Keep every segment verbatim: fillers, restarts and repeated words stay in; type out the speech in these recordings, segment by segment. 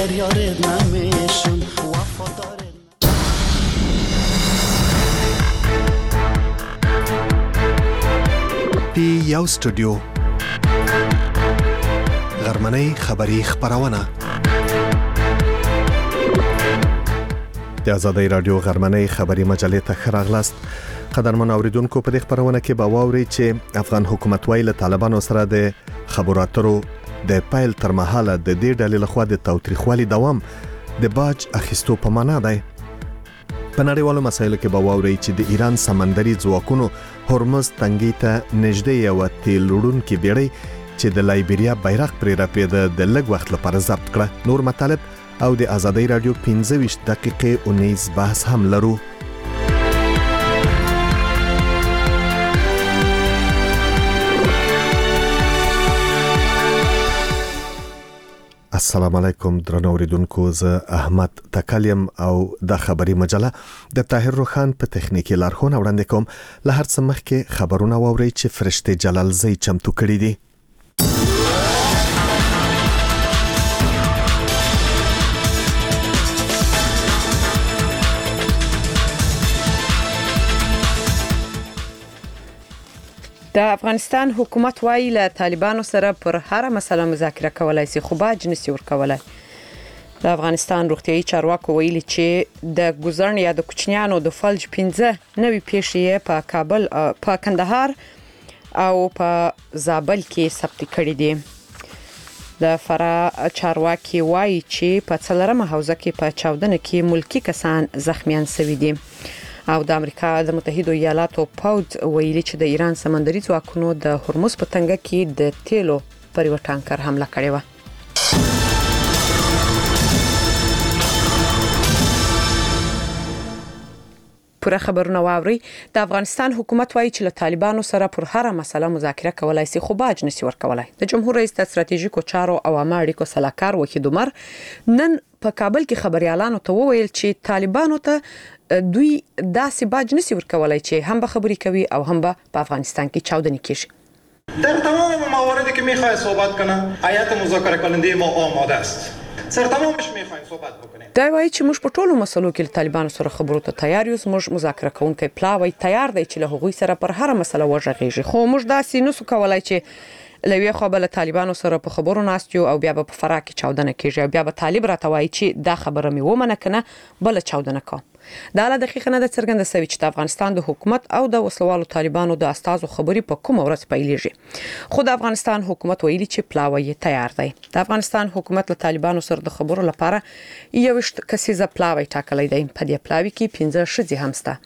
اگر یارت نمیشم وفادار. پی یو استودیو غرمنۍ خبری خبرونه د آزادۍ رادیو غرمنۍ خبری مجلې ته ښه راغلاست. قدرمن اوریدونکو، په دې خبرونه کې به واورئ چې افغان حکومت وايي له طالبانو سره د خبرو اترو د پیل تر مهاله د دې ډلې لخوا د تاوتریخوالي دوام د باج اخیستو په معنا دی. په نړیوالو مسایلو کې به واورئ چې د ایران سمندري ځواکونو هرمز تنګي ته نږدې یو تیل وړونکې بیړۍ چې د لایبیریا بیرغ پرې رپېده د لږ وخت لپاره ضبط کړه. نور مطالب او د آزادۍ رادیو پنځه ویشت دقیقې اونیز بحث هم لرو. السلام علیکم درنو اوریدونکو، زه احمد تکلیم او د خبری مجله د طاهر روخان په تخنیکی لارښوونه وړاندې کوم. له هر څه مخکې خبرونه واورئ چې فرشته جلالزی چمتو کړي دي. د افغانستان حکومت وايي له طالبانو سره پر هر مسله مذاکره کولای شي، خو باج نشي ورکولای. د افغانستان روغتيایي چارواکو ویلي چې د ګوزرن یا د کوچنیانو د فلج پنځه نوې پیښې په کابل، په کندهار او په زابل کې ثبت کړي دي. د فرا چارواکي وايي چې په څلورمه حوزه کې په چاودنه کې ملکی کسان زخمیان شوي دي. او د امریکا د متحده ایالاتو پوځ ویلي چې د ایران سمندري ځواکونو د هرمز په تنګه کې د تیلو پر یو ټانکر حمله کړې و. پوره خبرونه واوري. د افغانستان حکومت وايي چې له طالبانو سره پر هر مسله مذاکره کولای شي، خو باج نشي ورکولای. د جمهور رئیس د ستراتیژیکو چارو او عامه اړیکو سلاکار وحید عمر نن په کابل کې خبريالانو ته وویل چې طالبانو ته دوی داسې باج نشي ورکولای چې هم به خبري کوي او هم به په افغانستان کې چاودنی کیږي. در تمام مواردی که میخوای صحبت کنه هیئت مذاکره کننده ما آماده است. سر تمامش میخوایم صحبت بکنیم. دا وایي چې موږ په ټولو مسلو کې طالبانو سره خبرو ته تیار یو. موږ مذاکره کوونکي پلاوی تیار دی چې له هغوی سره پر هر مسله وژغېږي، خو موږ داسې نسو کولای چې لوی خو بل طالبانو سره په خبرو ناستیو او بیا په فرا کې چاودنه کیږي او بیا به طالب راته وایي چې دا خبره مې ومنه کنه بل چاودنه کوم. دا له دقیقه نه د څرګنده سوي چې د افغانستان د حکومت او د وسلوالو طالبانو د استازو خبري په کوم ورځ پیلېږي. خو د افغانستان حکومت ویلي چې پلاوی تیار دی. د افغانستان حکومت له طالبانو سره د خبرو لپاره یو کسیزه پلاوی ټاکلی دی. په دې پلاوی کې پنځه ښځې هم شته.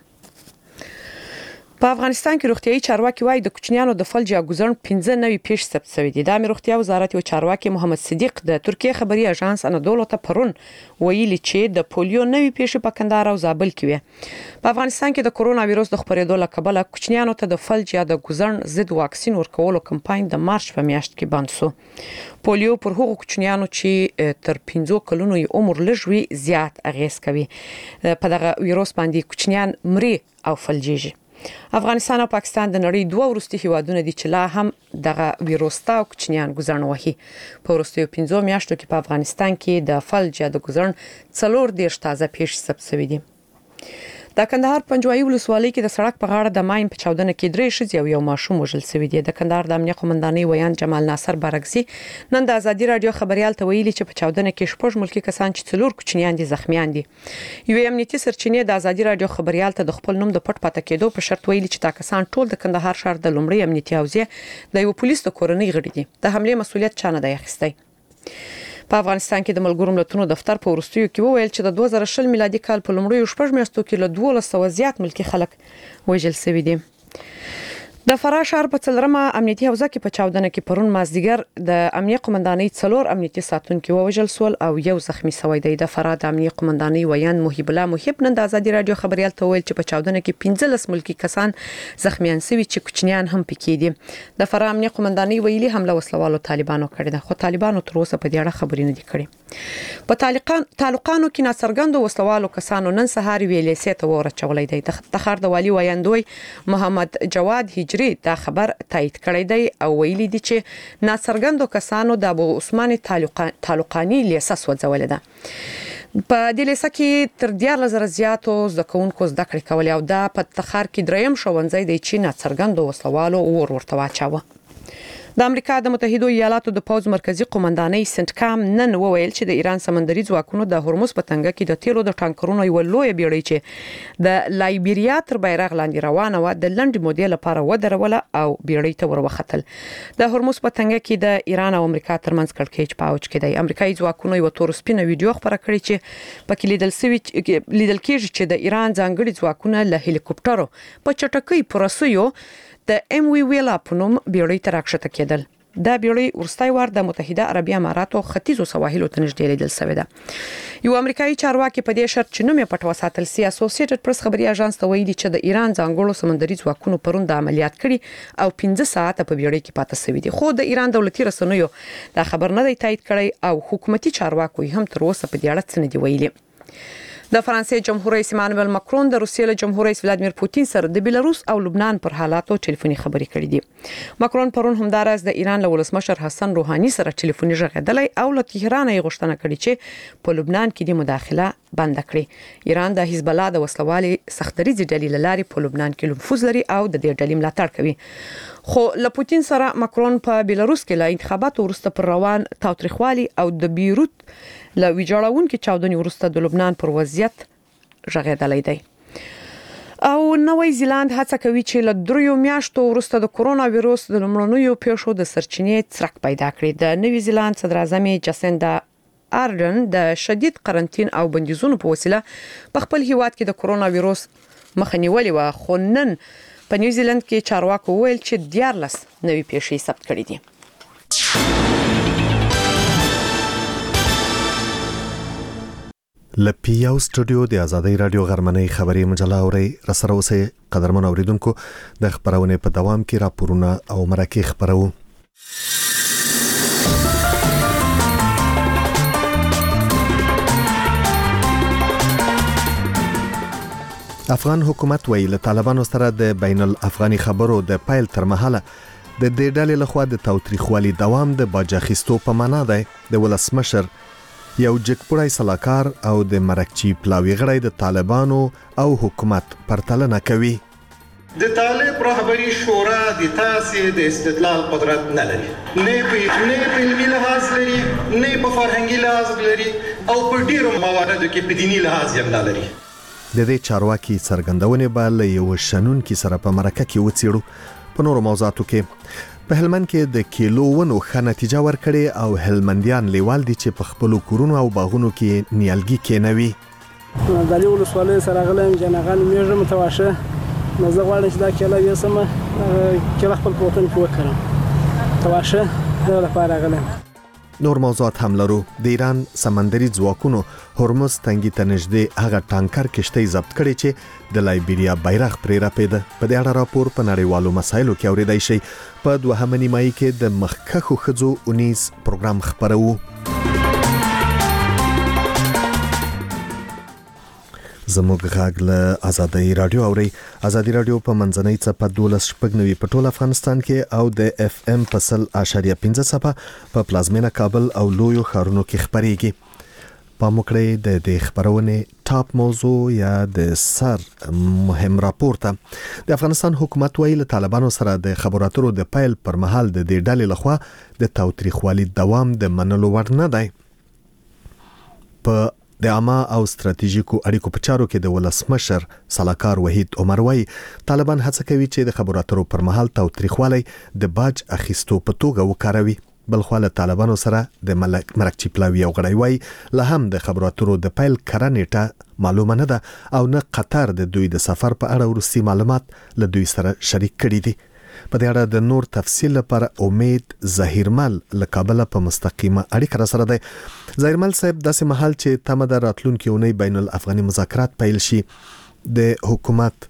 په افغانستان کې روغتيایي چارواکي وايي د کوچنیانو د فلج یا ګوزرن پنځه نوې پیښې ثبت شوې دي. د امیر روغتیا وزارت یو چارواکي محمد صدیق د ترکیه خبري اژانس انادولو ته پرون ویلي چې د پولیو نوې پیښې په کندهار او زابل کې وي. په افغانستان کې د کورونا وایروس د خپرېدو له کبله کوچنیانو ته د فلج یا د ګوزرن ضد واکسین ورکولو کمپاین د مارچ په میاشت کې بند شو. پولیو پر هغو کوچنیانو چې تر پنځه کلونو یې عمر لږ وي زیات اغیز کوي. په دغه وایروس باندې کوچنیان مري او فلجيږي. افغانستان او پاکستان د نړۍ دوه وروستي هیوادونه دي چې لا هم دغه وایروس ته کوچنیان ګوزرن وهي. په وروستیو پنځو میاشتو کې په افغانستان کې د فلج یا د ګوزرن څلور دېرش تازه پیښې ثبت شوې دي. د کندهار پنجوایي ولسوالۍ کې د سړک په غاړه د ماین په چاودنه کې درې ښځې او یو ماشوم وژل شوي دي. د کندهار د امنیه قومندانۍ ویان جمال ناصر بارګزي نن د آزادۍ رادیو خبريال ته ویلي چې په چاودنه کې شپږ ملکی کسان چې څلور کوچنیان دي زخمیان دي. یو امنیتي سرچینې د آزادۍ رادیو خبريال ته د خپل نوم د پټ پاتې کېدو په شرط ویلي چې تا کسان ټول د کندهار ښار د لومړی امنیتي حوزې د یو پولیس د کورنۍ غړي دي. د حمله مسؤلیت چا نه دی اخیستی. په افغانستان کې د ملګرو ملتونو دفتر په ورستیو کې وویل چې د دوه زره شل میلادي کال په لومړیو شپږ میاشتو کې له دولس سوه زیات ملکی خلک وژل شوي دي. د فرا شهر په څلورمه امنیتي حوزه کې په چاودنه کې پرون مازدیګر د امنیه قومندانۍ څلور امنیتي ساتونکو وژل شول او یو زخمی شوی دی. د فرا د امنیه قومندانۍ ویان محیب الله محیب نن د آزادۍ رادیو خبريال ته ویل چې په چاودنه کې پنځلس ملکی کسان زخمیان شوي چې کوچنیان هم پکې دي. د فرا امنیه قومندانۍ ویلي حمله وسلوالو طالبانو کړې ده، خو طالبانو تر اوسه په دې اړه خبرې نه دي کړې. په تعلقان تعلقانو کې ناڅرګندو وسلوالو کسانو نن سهار ویلې سیته ورچولې دی. د تخار د والی وایندوی محمد جواد هجری دا خبر تایید کړی دی او ویلي دی چې ناڅرګندو کسانو د ابو عثمان تعلقان تعلقانی لیسه سوځولې ده. په دې لیسه کې تر دیار لزر زیاتو زده کوونکو زده کړې کولې او دا په تخار کې دریم ښوونځی دی چې ناڅرګندو وسلوالو ور ورته واچاوه. د امریکا د متحده ایالاتو د پوز مرکزی قومندانۍ سنټکام نن وویل چې د ایران سمندري ځواکونو د هرمز په تنګه کې د تیلو د ټانکرونو یو لوی بیړۍ چې د لایبیریا تر بیرغ لاندې روانه و د لنډ مودې لپاره ودروله او بیړۍ ته وروختل. د هرمز په تنګه کې د ایران او امریکا ترمنځ کړکېچ پاوچ کې دی. امریکایي ځواکونو یو تور سپینه ویډیو خبره کړې چې پکې لیدل شوی لیدل کېږي چې د ایران ځانګړي ځواکونه له هلیکوپټرو په چټکۍ پرسیو د ام وی ویلا په نوم بیړۍ ته راکښته کېدل. دا بیړۍ ورستای وار د متحده عربی اماراتو ختیځو سواحلو ته نږدې لیدل شوې ده. یو امریکایي چارواکي په دې شرط چې نوم یې پټ وساتل سي اسوسییټډ پریس خبري اژانس ته ویلي چې د ایران ځانګړو سمندري ځواکونو پرون د عملیات کړي او پنځه ساعته په بیړۍ کې پاتې شوی دي. خو د ایران دولتي رسنیو دا خبر نه دی تایید کړی او حکومتي چارواکي هم تر اوسه په دې اړه څه نه دی ویلي. د فرانسې جمهور رئیس ایمانوئل ماکرون د روسیې له جمهور رئیس ولادیمیر پوتین سره د بیلاروس او لبنان پر حالاتو ټلیفوني خبرې کړې دي. ماکرون پرون همدارس د ایران له ولسمشر حسن روحاني سره ټلیفوني ژغېدلی او له تهران یې غوښتنه کړې چې په لبنان کې د مداخله بند کړي. ایران د حزب الله د وسلوالي سختدریزي ډلې لاري په لبنان کې نفوذ لري او د دې ډلې ملاتړ کوي. خو له پوتین سره ماکرون په بیلاروس کې له انتخاباتو وروسته پر روان تاوتریخوالي او د بیروت له ویجاړونکو چاودنې وروسته د لبنان پر وضعیت ژغېدلی دی. او نوی زیلاند هڅه کوي چې له دریو میاشتو وروسته د کورونا وایروس د لومړنیو پیښو د سرچینې څرک پیدا کړي. د نوی زیلاند صدر اعظم جاسیندا آردن د شدید قرنټین او بندیزونو په وسیله په خپل هیواد کې د کورونا وایروس مخه نیولې و. خو نن په نیوزیلند کې چارواکو ویل چې دیارلس نوي پیښې ثبت کړي دي. لپیاو سټوډیو د آزادۍ رادیو غرمنۍ خبري مجله اوري رسره اوسه قدرمن اوریدونکو د خبرونه په دوام کې راپورونه او مرکه خبرو. افغان حکومت ویل طالبانو سره د بین الافغاني خبرو د پایل تر مهاله د دې ډلې لخوا د تاوتریخوالي دوام د باجاخستو په معنا دی. د ولسمشر یو جګپړای سلاکار او د مرکچی پلاوی غړی د طالبانو او حکومت پرتلنه کوي. د طالب رهبری شورا د تاسې د استدلال قدرت نه لري، نه په نه په علمي لحاظ لري، نه په فرهنګي لحاظ لري او په ډیرو مواردو کې په دینی لحاظ هم نه لري. د دې چارواکي څرګندونه به له یو شنن کې سره په مرکه کې وڅېړو. په نورو موضوعاتو کې په هلمند کې د کیلو ونو ښه نتیجه ورکړې او هلمندیان لیوال دي چې په خپل کورونو او باغونو کې نیالګي کېنوي. د لیول سوالې سره غلم جنغان میږه متواشه مزه غواړي چې دا کله یې سم کله خپل کوتن کې وکړم تواشه دا لپاره غلم. نور موضوعات هم لرو. د ایران سمندري ځواکونو هرمز تنګي ته نږدې هغه ټانکر کشتۍ ضبط کړي چې د لایبیریا بیرغ پرې راپېده. په دې اړه راپور په نړیوالو مسایلو کې اوریدای شي. په دوهمه نیمایي کې د مخکښو ښځو اونیز پروګرام خبرو. زموږ غږ له آزادۍ رادیو اوري. آزادۍ رادیو په منځنۍ څپه دولس شپږ نوي په ټول افغانستان کې او د اف ام په سل اشاریه پنځه څپه په پلازمینه کابل او لویو ښارونو کې خبريږي. په مکړې د دې خبرونه ټاپ موضوع یا د سر مهم راپورته د افغانستان حکومت ویل طالبانو سره د خبرو اترو د پایل پر مهال د دې ډلې لخوا د تاوتریخوالي دوام د منلو وړ نه دی. په د عامه او ستراتیژیکو اړیکو په چارو کې د ولسمشر سلاکار وحید عمر وای طالبان هڅه کوي چې د خبرو اترو پر مهال تاوتریخوالي د باج اخیستو په توګه وکاروي. بلخو له طالبانو سره د ملک مرکچی پلاوی او غړی وای له هم د خبرو اترو د پایل کرانېټه معلومه نه ده او نه قطر د دوی د سفر په اړه ورسي معلومات له دوی سره شریک کړي دي. په دې اړه د نور تفصیل لپاره امید ظهیرمل له کابل په مستقیمه اړیکه سره دی. ظهیرمل صاحب داسې محل چې تمه د راتلونکي اونۍ بین الافغاني مذاکرات پیل شي د حکومت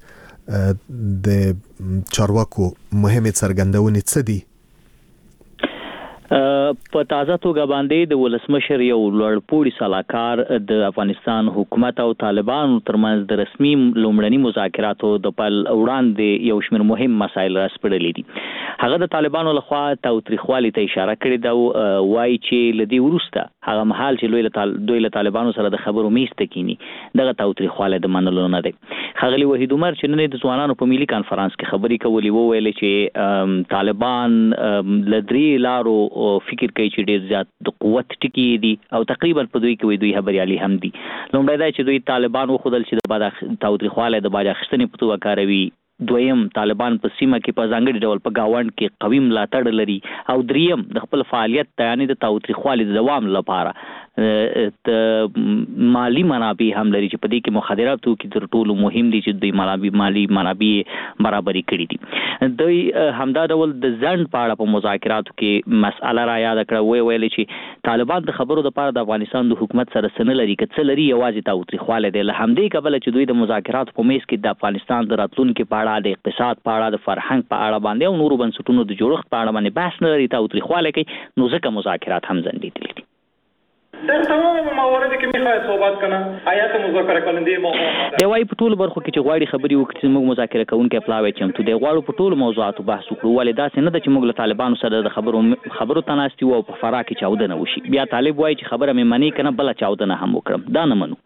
د چارواکو مهمه څرګندونې څه دي؟ په تازه توګه باندې د ولسمشر یو لوړپوړي سلاکار د افغانستان حکومت او طالبانو ترمنځ د رسمي لومړني مذاکراتو د پل وړاندې یو شمېر مهم مسایل راسپړلي دي. هغه د طالبانو لخوا تاوتریخوالي ته اشاره کړې ده، وایي چې لدی ورسته هغه مهال چې دوی له طالبانو سره د خبرو میز ته کینی دغه تاوتریخوالی د منلو نه دی. ښاغلي وحید عمر چې نن د ځوانانو په ملي کانفرنس کې خبرې کولې وویل چې طالبان لدري لارو فکر کوي چې ډیر زیات د قوت ټکی دي او تقریبا په دوی کې وي دوی خبريالي هم دي. لومړی دا چې دوی طالبان وخدل چې د بعد تاوتریخوالی د باج اخیستنې په توګه کاروي، دویم طالبان په سیمه کې په ځانګړي ډول په گاوند کې قوي ملاتړ لري، او دریم د خپل فعالیت یعنی د تاوتریخوالي د دوام لپاره د مالی منابع هم لري چې په دې کې مخدرات توکي تر ټولو مهم دي چې دوی مالی مالی منابع برابري کړي دي. دوی همدا ډول د ځند په اړه په مذاکراتو کې مسأله را یاد کړه، وی ویل چې طالبان د خبرو لپاره د افغانستان د حکومت سره سن لري که څه لري یوازې تاوتریخوالی دی. له همدې کبله چې دوی د مذاکراتو په میز کې د افغانستان د راتلونکي په اړه، د اقتصاد په اړه، د فرهنګ په اړه باندې او نورو بنسټونو د جوړښت په اړه باندې بحث نه لري، تاوتریخوالی کوي، نو ځکه مذاکرات هم ځنډېدلي دي. در تمام موارد که میخواد صحبت کنه آیات مذاکره کننده ما دی وايي په ټولو برخو کې چې غواړي خبري وکړي موږ مذاکره کوونکي پلاوي چمتو دی، غواړو په ټولو موضوعاتو بحث وکړو، ولې داسې نه ده چې موږ له طالبانو سره د خبرو خبرو تناستي او په فرا کې چاودنه وشي. بیا طالب وايي چې خبره مې منی کنه بل چاودنه هم وکړم، دا نه منو.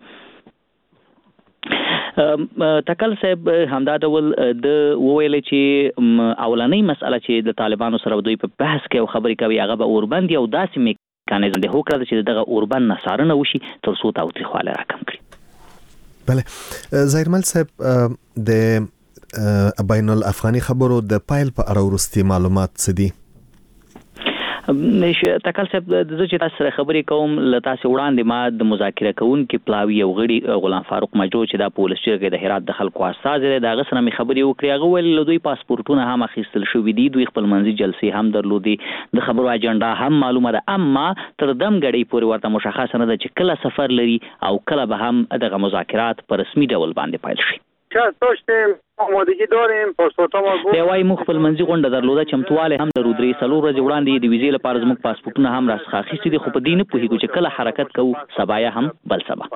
تکل صاحب همدا ډول د وویل چې اولنۍ مسأله چې د طالبانو سره دوی په بحث کې او خبرې کوي هغه به اوربند یو داسې میکانیزم دی هوکړه چې دغه اوربند نصارنه وشي تر څو تاوتریخوالی راکم کړي. بله ظاهرمل صاحب د بین الافغاني خبرو د پایل په اړه وروستي معلومات څه دي؟ نشه تکل صاحب د چې تاسو سره خبرې کوم ل تاسو وړاندې ما د مذاکره کوونکي پلاوی او غړي غلام فاروق مجرو چې د پولیس چیرګه د هرات د خلکو استاد دی دا غسر مې خبرې وکړې هغه ول دوی پاسپورتونه هم اخیستل شوې دي، دوی خپل منځي جلسې هم درلودي، د خبرو اجنډا هم معلومه ده، اما تر دم غړي پورې ورته مشخص نه ده چې کله سفر لري او کله به هم دغه مذاکرات په رسمي ډول باندې پیل شي. چا داشتیم آمادگی داریم پاسپورت ما بود. دی وايي موږ خپل منځي غونډه درلوده، چمتواله هم درو درې څلور ورځې وړاندې د ویزې لپاره زموږ پاسپورتونه هم راڅخه اخیستي دي، خو په دې نه پوهېږو چې کله حرکت کوو، سبا یا هم بل سبا.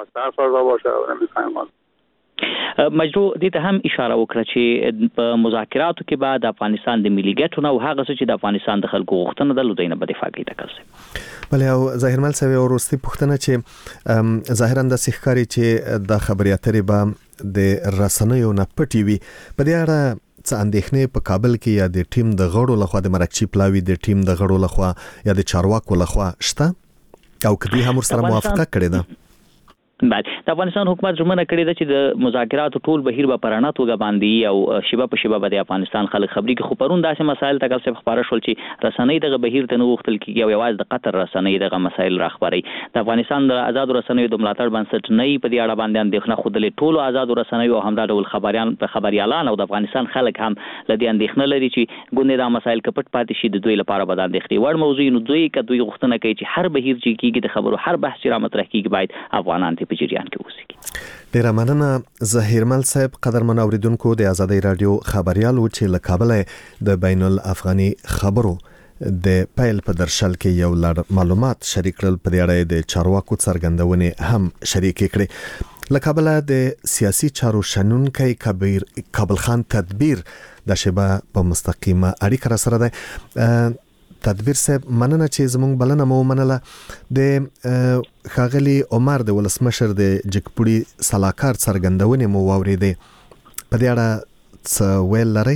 مجرو دې ته هم اشاره وکړه چې په مذاکراتو کې بعد افغانستان د ملي ګټو نه او هغه څه چې د افغانستان د خلکو غوښتنه ده لودینه به دفاع کوي. تکل بل او ظاهرمل صاحب وروستي پوښتنه چې ظاهرا د سیخکاری چې د خبري اترې به د رسنیو نه پټي وي، په دې اړه څه اندېښنې په کابل کې یا د ټیم د غړو لخوا د مرکچی پلاوی د ټیم د غړو لخوا یا د چارواکو لخوا شته او کدی هم سره موافقه کړې ده؟ بعد د افغانستان حکومت ژمنه کړې ده چې د مذاکراتو ټول بهیر به پرانه توګه باندې او شیبه په شیبه به د افغانستان خلک خبري کې خو پرون داسې مسایل تکل څه خبره شول چې رسنۍ دغه بهیر ته نه وختل کېږي او یوازې د قطر رسنۍ دغه مسایل راخبري. د افغانستان د آزاد رسنیو د ملاتړ بنسټ نه په دې اړه باندې اندېښنه خودلې ټولو آزاد رسنیو او همدا ډول خبريان په خبريالان او د افغانستان خلک هم لدی اندېښنه لري چې ګوندې دا مسایل کپټ پاتې شي د دوی لپاره به د اندېښنې وړ موضوع نو دوی که دوی غوښتنه کوي چې هر بهیر چې کېږي د خبرو هر بحث چې را مطرح کېږي باید افغانان ته په جریان کې اوسي. ډیره مننه ظهیرمل صاحب. قدرمن اوریدونکو د آزادۍ رادیو خبريال و چې له کابل د بین الافغاني خبرو د پیل په درشل کې یو لړ معلومات شریک کړل، په دې اړه د چارواکو څرګندونې هم شریک کړې. له کابل د سیاسي چارو شنونکي کبیر کابل خان تدبیر د شبا په مستقیمه اړیکه را سره ده. تدبیر صاحب مننه چې زموږ بلنه مو منله. د ښاغلي عمر د ولسمشر د جګپوړي سلاکار څرګندونې مو واورېدې، په دې اړه څه ویل لرئ؟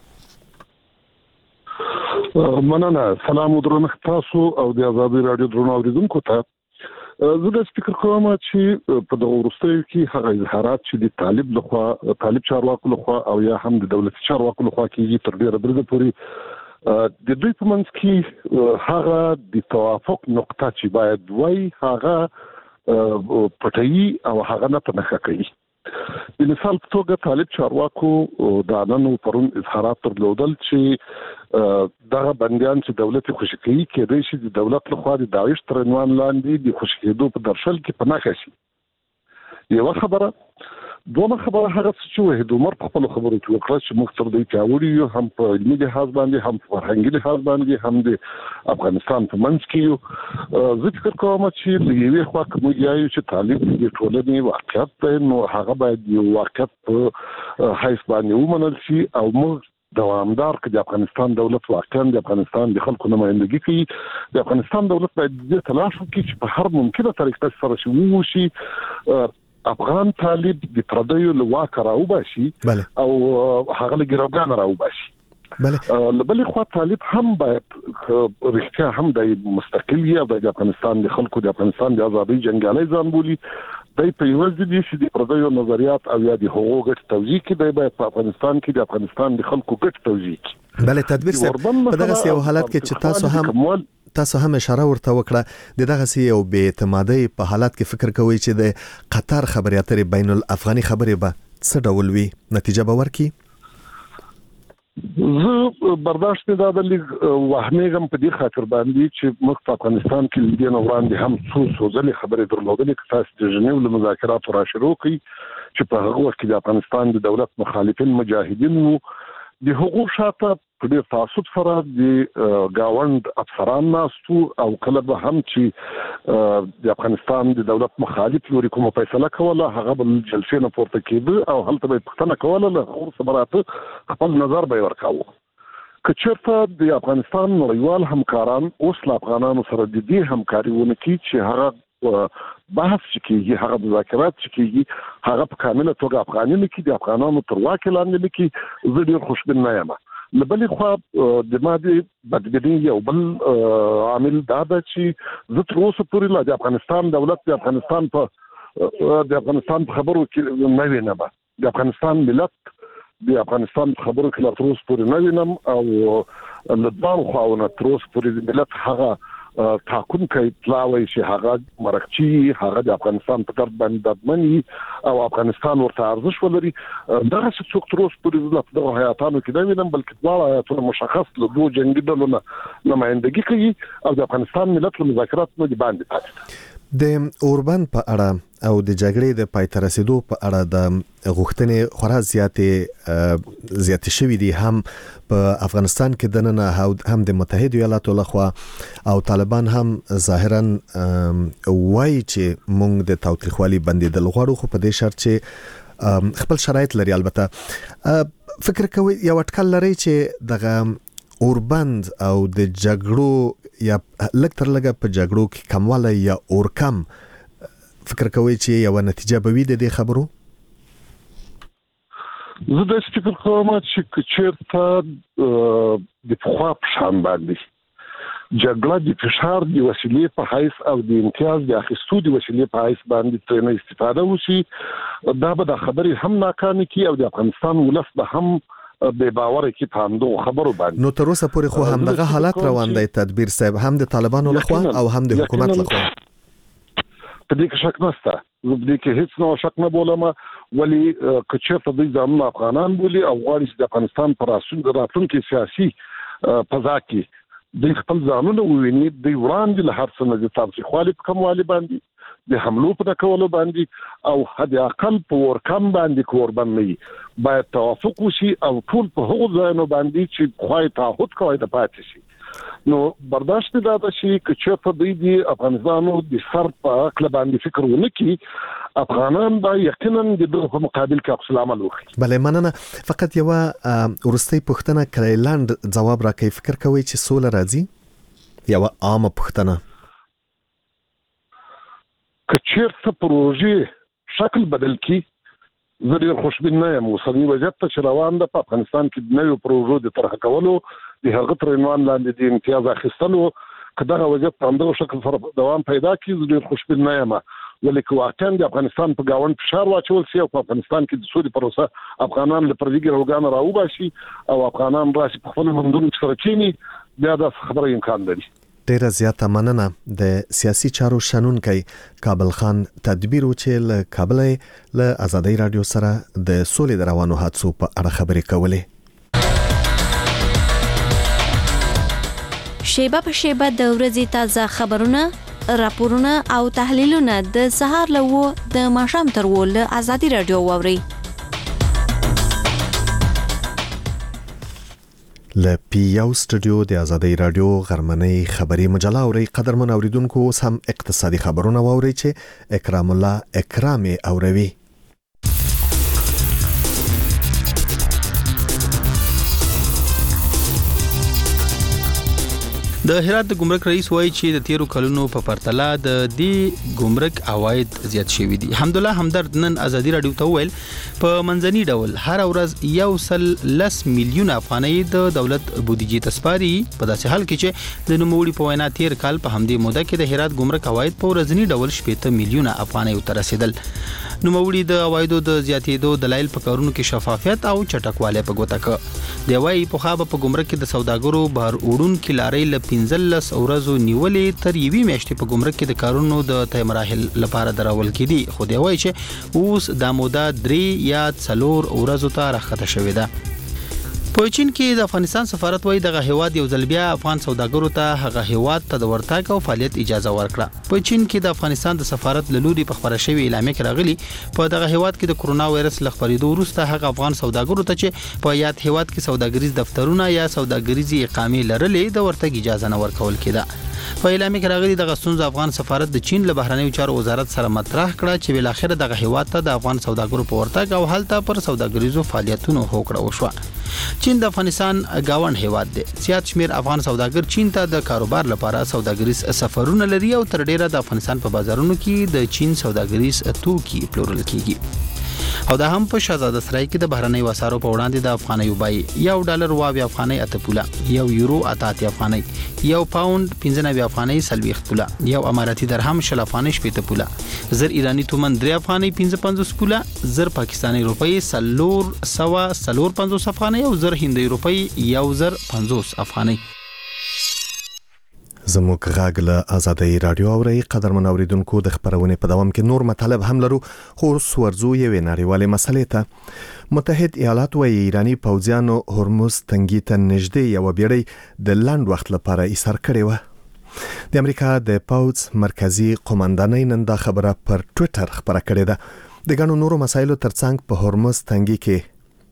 مننه. سلام او درنښت تاسو او د آزادۍ رادیو درنو اوریدونکو ته. زه د فکر کوم چې په دغه وروستیو کې هغه اظهارات چې د طالب لخوا طالب چارواکو لخوا او یا هم د دولتي چارواکو لخوا کېږي تر ډیره درجه پورې د دوی په منځ کې هغه د توافق نقطه چې باید وای هغه پټي او هغه نه پنهخه کوي. د مثال په توګه طالب چارواکو د نن پرون اظهارات درلودل چې دغه بنديان چې دولت خوشی کوي کېدای شي د دولت لخوا د داعش تر عنوان لاندې د خوشی کېدو په درشل کې پنهخه شي. یو خبره دوه خبره هغه چې وحید عمر په خپل خبرو کې وکړه چې موږ تر دې پیاوړي یو هم په علمي لحاظ باندې هم په فرهنګي لحاظ باندې هم د افغانستان په منځ کې یو زه فکر کوم چې د یوې خوا کوم یایو چې طالب د ټولنې واقعیت دی نو هغه باید یو واقعیت په حیث باندې ومنل شي او موږ دوامدار کې د افغانستان دولت واقعا د افغانستان د خلکو نمائندګي کوي د افغانستان دولت باید د تلاش وکړي چې په هر ممکنه طریقه سره شي وشي افغان طالب د پردیو له واکه راوباسي او هغه له ګرګان راوباسي بله بل خو طالب هم باید رښتیا هم د مستقلیه د افغانستان د خلکو د افغانستان د ازادۍ جنګیالي ځان بولي د په یوه ځدی چې د پردیو نظریات او یا د حقوق ګټ توزیع کې د په افغانستان کې د افغانستان د خلکو ګټ توزیع کې بله تدبیر صاحب په دغه یو حالت کې چې تاسو هم تاسو هم اشاره ورته وکړه د دغه سی یو بې اعتمادۍ په حالت کې فکر کوئ چې د قطر خبري اترې بین الافغاني خبرې به څه ډول وي نتیجه به ورکړي زه برداشت نه دا لږ وهمېږم په دې خاطر باندې چې موږ په افغانستان کې لدې نو وړاندې هم څو سوزلې خبرې درلودلې چې تاسو د ژنیو له مذاکراتو را شروع کړي چې په هغه وخت کې د افغانستان د دولت مخالفین مجاهدین وو د حقوق شاته په ډېر تعصب سره د گاوند افسران ناستو او کله به هم چې د افغانستان د دولت مخالف لوري کومه فیصله کوله هغه بل جلسې نه پورته کېده او هلته به پښتنه کوله له خور سمراته خپل نظر به ورکاوه که چېرته د افغانستان نړیوال همکاران اوس له افغانانو سره د دې همکاري ونه کړي چې هغه بحث چې کېږي هغه مذاکرات چې کېږي هغه په کامله توګه افغاني نه کې د افغانانو تر واک لاندې نه کې زه ډېر خوشبین نه یم له بلې خوا د مادي بدګنۍ یو بل عامل دا ده چې زه تر اوسه پورې لا د افغانستان دولت د افغانستان په د افغانستان په خبرو کې نه وینم د افغانستان ملت د افغانستان په خبرو کې لا تر اوسه پورې نه وینم او له دوه خواونه تر اوسه پورې د ملت هغه تاکون کوي پلاوي چې هغه مرکچی هغه د افغانستان په درد باندې ددمني او افغانستان ورته ارزښت ولري دغه څوک تر اوسه پورې د حیاتانو کې دا وینم بلکې دواړه حیاتونه مشخص له دوه جنگي ډلو نه نمائندګي کوي او د افغانستان ملت له مذاکرات نه دی باندې پاتې د اوربند په اړه او د جګړې د پای ته رسیدو په اړه د غوښتنې خورا زیاتې زیاتې شوې دي هم په افغانستان کې د نن هم د متحده ایالاتو لخوا او طالبان هم ظاهرا وایي چې موږ د تاوتریخوالي بندیدل غواړو خو په دې شرط چې خپل شرایط لري البته فکر کوي یو اټکل لري چې دغه اوربند او د جګړو یا لکتر لګه په جګړو کې کمواله یا اورکم فکر کوي چې یو نتیجه به وي د دې خبرو زه د فکر کوم چې چیرته د فخوا په شان باندې جګړه د فشار د وسیلې په حیث او د امتیاز د اخیستو د وسیلې په حیث باندې ترې استفاده وشي دا به د خبرې هم ناکامه کی او د افغانستان ولس به هم به باور کې پاندو خبرو باندې نو تر اوسه پورې خو هم دغه حالت روان دی تدبیر صاحب هم د طالبانو لخوا او هم د حکومت لخوا په دې کې شک نشته زه دې کې هیڅ نو شک نه بولم ولی کچېرته د ځامن افغانان بولی او غواړي چې د افغانستان پر اساس راتلونکي سیاسي فضا کې د خپل ځانونه وویني د وړاندې له هر څه نه د تاوتریخوالي په کوموالي باندې د حملو په کولو باندې او حد اقل په ورکم باندې قربان نه باید توافق وشي او ټول په هغو ځایونو باندې چې خوای تعهد کوي د پاتې شي نو برداشت دا ده چې چې په دې دی افغانستانو د سر په اقل باندې فکر ونه کی افغانان دا یقینا د دغه مقابل کې خپل عمل وکړي بلې مننه فقط یو ورستۍ پښتنه کلیلاند جواب راکې فکر کوي چې سول راځي یو عام پښتنه کچېرته پروژې شکل بدل کی زه ډېر خوشبین نه یم اوسنی وضعیت ته چې روان ده په افغانستان کې د نویو پروژو د طرح کولو د هغه تر عنوان لاندې د امتیاز اخیستلو که دغه وضعیت په همدغه شکل سره دوام پیدا کړي زه ډېر خوشبین نه یم ولې که واقعا د افغانستان په ګاونډ فشار واچول شي او په افغانستان کې د سولې پروسه افغانان له پردي ګروګانو راوباسي او افغانان راشي په خپل مندونو سره کېني بیا دا خبره امکان لري ډیره زیاته مننه د سیاسي چارو شنونکي کابل خان تدبیر چې له کابل له آزادۍ رادیو سره د سولې د روانو حادثو په اړه خبرې کولې شیبه په شیبه د ورځې تازه خبرونه راپورونه او تحلیلونه د سهار له و د ماښام تر و له ازادي رادیو واوري. له پی یو سټوډیو د ازادي رادیو غرمنۍ خبري مجله اوري. قدرمن اوریدونکو اوس هم اقتصادي خبرونه واوري چې اکرام الله اکرامي اوروي. د هرات د ګمرک رئیس وایي چې د تیرو کلونو په پرتله د دې ګمرک عواید زیات شوي دي. حمدالله همدرد نن ازادي رادیو ته وویل په منځني ډول هر ورځ یو سل لس میلیون افغانۍ د دولت بودیجې ته سپاري. په داسې حال کې چې د نوموړي په وینا تیر کال په همدې موده کې د هرات ګمرک عواید په ورځني ډول شپږ میلیون افغانۍ ته رسیدل. نوموړي د عوایدو د زیاتېدو دلایل په کارونو کې شفافیت او چټکوالی په ګوته کړ. دی وايي په خابه په ګمرک کې د سوداګرو بهر وړونکو لارې له پنځلس ورځو نیولې تر یوې میاشتې په ګمرک کې د کارونو د طی مراحل لپاره درول کېدي. خو دی وايي چې اوس د موده درې یا څلور ورځو ته راښکته شوې ده. په چین کې د افغانستان سفارت وایي دغه هیواد یو ځل بیا افغان سوداګرو ته هغه هیواد ته د ورتګ او فعالیت اجازه ورکړه. په چین کې د افغانستان د سفارت له لوري په خبره شوی اعلامیه کې راغلي په دغه هیواد کې د کرونا وایرس له خپرېدو وروسته هغه افغان سوداګرو ته چې په یاد هیواد کې سوداګریز دفترونه یا سوداګریزي اقامې لرلې د ورتګ اجازه نه ورکول کېده. په اعلامیه کې راغلي دغه ستونزه افغان سفارت د چین له بهرنیو چارو وزارت سره مطرح کړه چې بل اخر دغه هیواد ته د افغان سوداګرو په ورتګ او هلته پر سوداګریزو فعالیتونو هوکړه وشوه. چین د افغانستان گاوند هیواد دی. زیات شمیر افغان سوداګر چین ته د کاروبار لپاره سوداګریز سفرونه لري او تر ډیره د افغانستان په بازارونو کې د چین سوداګریز توکي پلورل کیږي. او دا هم په شاهزاده سرای کې د بهرنۍ وسارو په وړاندې د افغانۍ بای یو ډالر واوی افغانۍ اته پوله، یو یورو اته اتیا افغانۍ، یو پاوند پنځه نوي افغانۍ سلويخت پوله، یو اماراتي درهم شل افغانۍ شپږ پوله، زر ایرانی تومن درې افغانۍ پنځه پنځوس پوله، زر پاکستاني روپۍ سلور سوا سلور پنځوس افغانۍ او زر هندۍ روپۍ یو زر پنځوس افغانۍ. زموږ غږ له ازادي رادیو اوري. قدرمن اوریدونکو د خبرونې په دوام کې نور مطالب هم لرو خو ورزو یوې نړیوالې مسلې ته. متحد ایالات وايي ایرانی پوځیانو هرمز تنګي ته نږدې یو بیړۍ د لاند وخت لپاره ایثار کړې و. د امریکا د پوځ مرکزی قومندانۍ نن دا خبره پر ټوئیټر خبره کړې ده. د ګڼو نورو مسایلو ترڅنګ په هرمز تنګي کې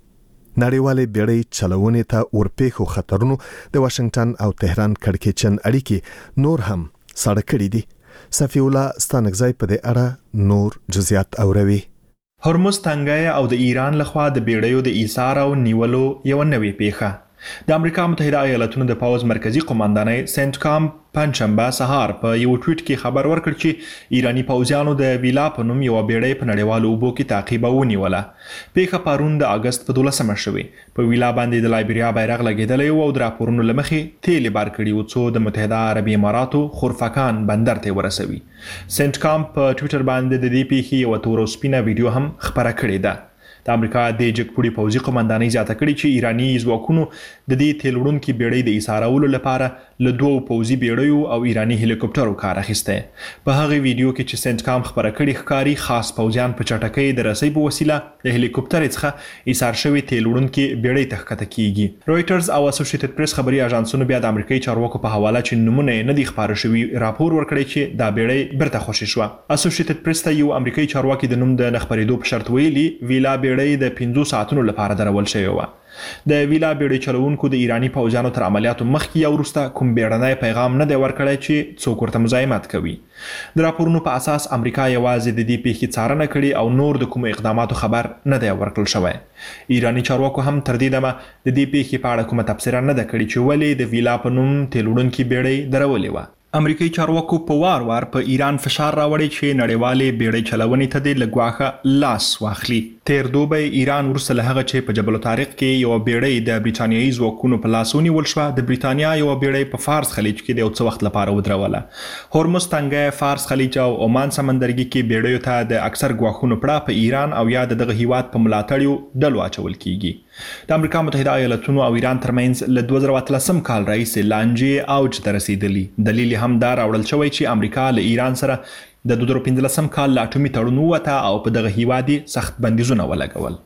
نړیوالې بیړۍ چلونې ته ورپېښو خطرونو د واشنگټن او تهران کړکېچن اړیکې نور هم ساړه کړي دي. صفی الله ستانکزی په دې اړه نور جزئیات اوروي. هرمز تنګی او د ایران لخوا د بیړیو د ایثار او نیولو یو نوې پیښه. د امریکا متحده ایالاتونو د پوځ مرکزی قومندانۍ سنت کام پنځشنبه سهار په یو ټویټ کې خبر ورکړ چې ایرانی پوځیانو د ویلا په نوم یو بیړۍ په نړیوالو اوبو کې تعقیب ونیوله. پیښه پرون د اگست په دولسمه شوې. په ویلا باندې د لایبریا بیرغ لګیدلی او د راپورونو له مخې تیلې بار کړي و څو د متحده عربي اماراتو خرفکان بندر ته ورسوي. سنت کام په ټویټر باندې د دې پیښې یو تور او سپینه ویډیو هم خبره کړې ده. د امریکا د جګپوړي پوځي قومندانۍ زیاته کړې چې ایرانی ځواکونو د دې تیل وړونکي بیړۍ د ایثارولو لپاره له دوو پوځي بیړیو او ایرانی هلیکوپټرو کار اخیسته. په هغه ویډیو کې چې سنت کام خبره کړې ښکاری خاص پوځیان په چټکۍ د رسۍ په وسیله د هلیکوپټر څخه ایثار شوی تیل وړونکي بیړۍ ته ښکته کیږي. رويټرز او اسوسییټډ پریس خبري اژانسونو بیا د امریکایي چارواکو په حواله چې نمونه نه دي خبره شوی راپور ورکړی چې دا بیړۍ برته خوشی شو. اسوسییټډ پریس ته یو امریکایي چارواکي د نوم د نخبرېدو په شرط ویلي ویلا بیړۍ د پنځه ساعتونو لپاره درول شوی و. د ویلا بیړۍ چلوونکو د ایرانی پوځیانو تر عملیاتو مخکې یا وروسته کوم بیړنی پیغام نه دی ورکړی چې څوک ورته مزاحمت کوي. د راپورونو په اساس امریکا یوازې د دې پیښې څارنه کړې او نور د کوم اقداماتو خبر نه دی ورکړل شوی. ایرانی چارواکو هم تر دې دمه د دې پیښې په اړه کومه تبصره نه ده کړې چې ولې د ویلا په نوم تیل وړونکي بیړۍ درولې وه. امریکایي چارواکو په وار وار په ایران فشار راوړی چې نړیوالې بیړۍ چلونې ته د لګواخه لاس واخلي. تیر دوبی ایران ورسره هغه چې په جبل طارق کې یو بیړۍ د بریټانیایي ځواکونو په لاس ونیول شوه. د بریټانیا یو بیړۍ په فارس خلیج کې د یو څه وخت لپاره ودروله. هرمز تنګی، فارس خلیج او عمان سمندرګي کې بیړیو ته د اکثر ګواښونو پړه په ایران او یا دغه هیواد په ملاتړیو ډلو اچول کیږي. د امریکا متحده ایالاتونو او ایران ترمنځ له دوه زره اتلسم کال راهیسې لانجې اوج ته رسیدلي. دلیل هم دا راوړل شوی چې امریکا له ایران سره د دوه زره پنځلسم کال له اټومي تړون ووته او په دغه هیواد سخت بندیزونه ولګول.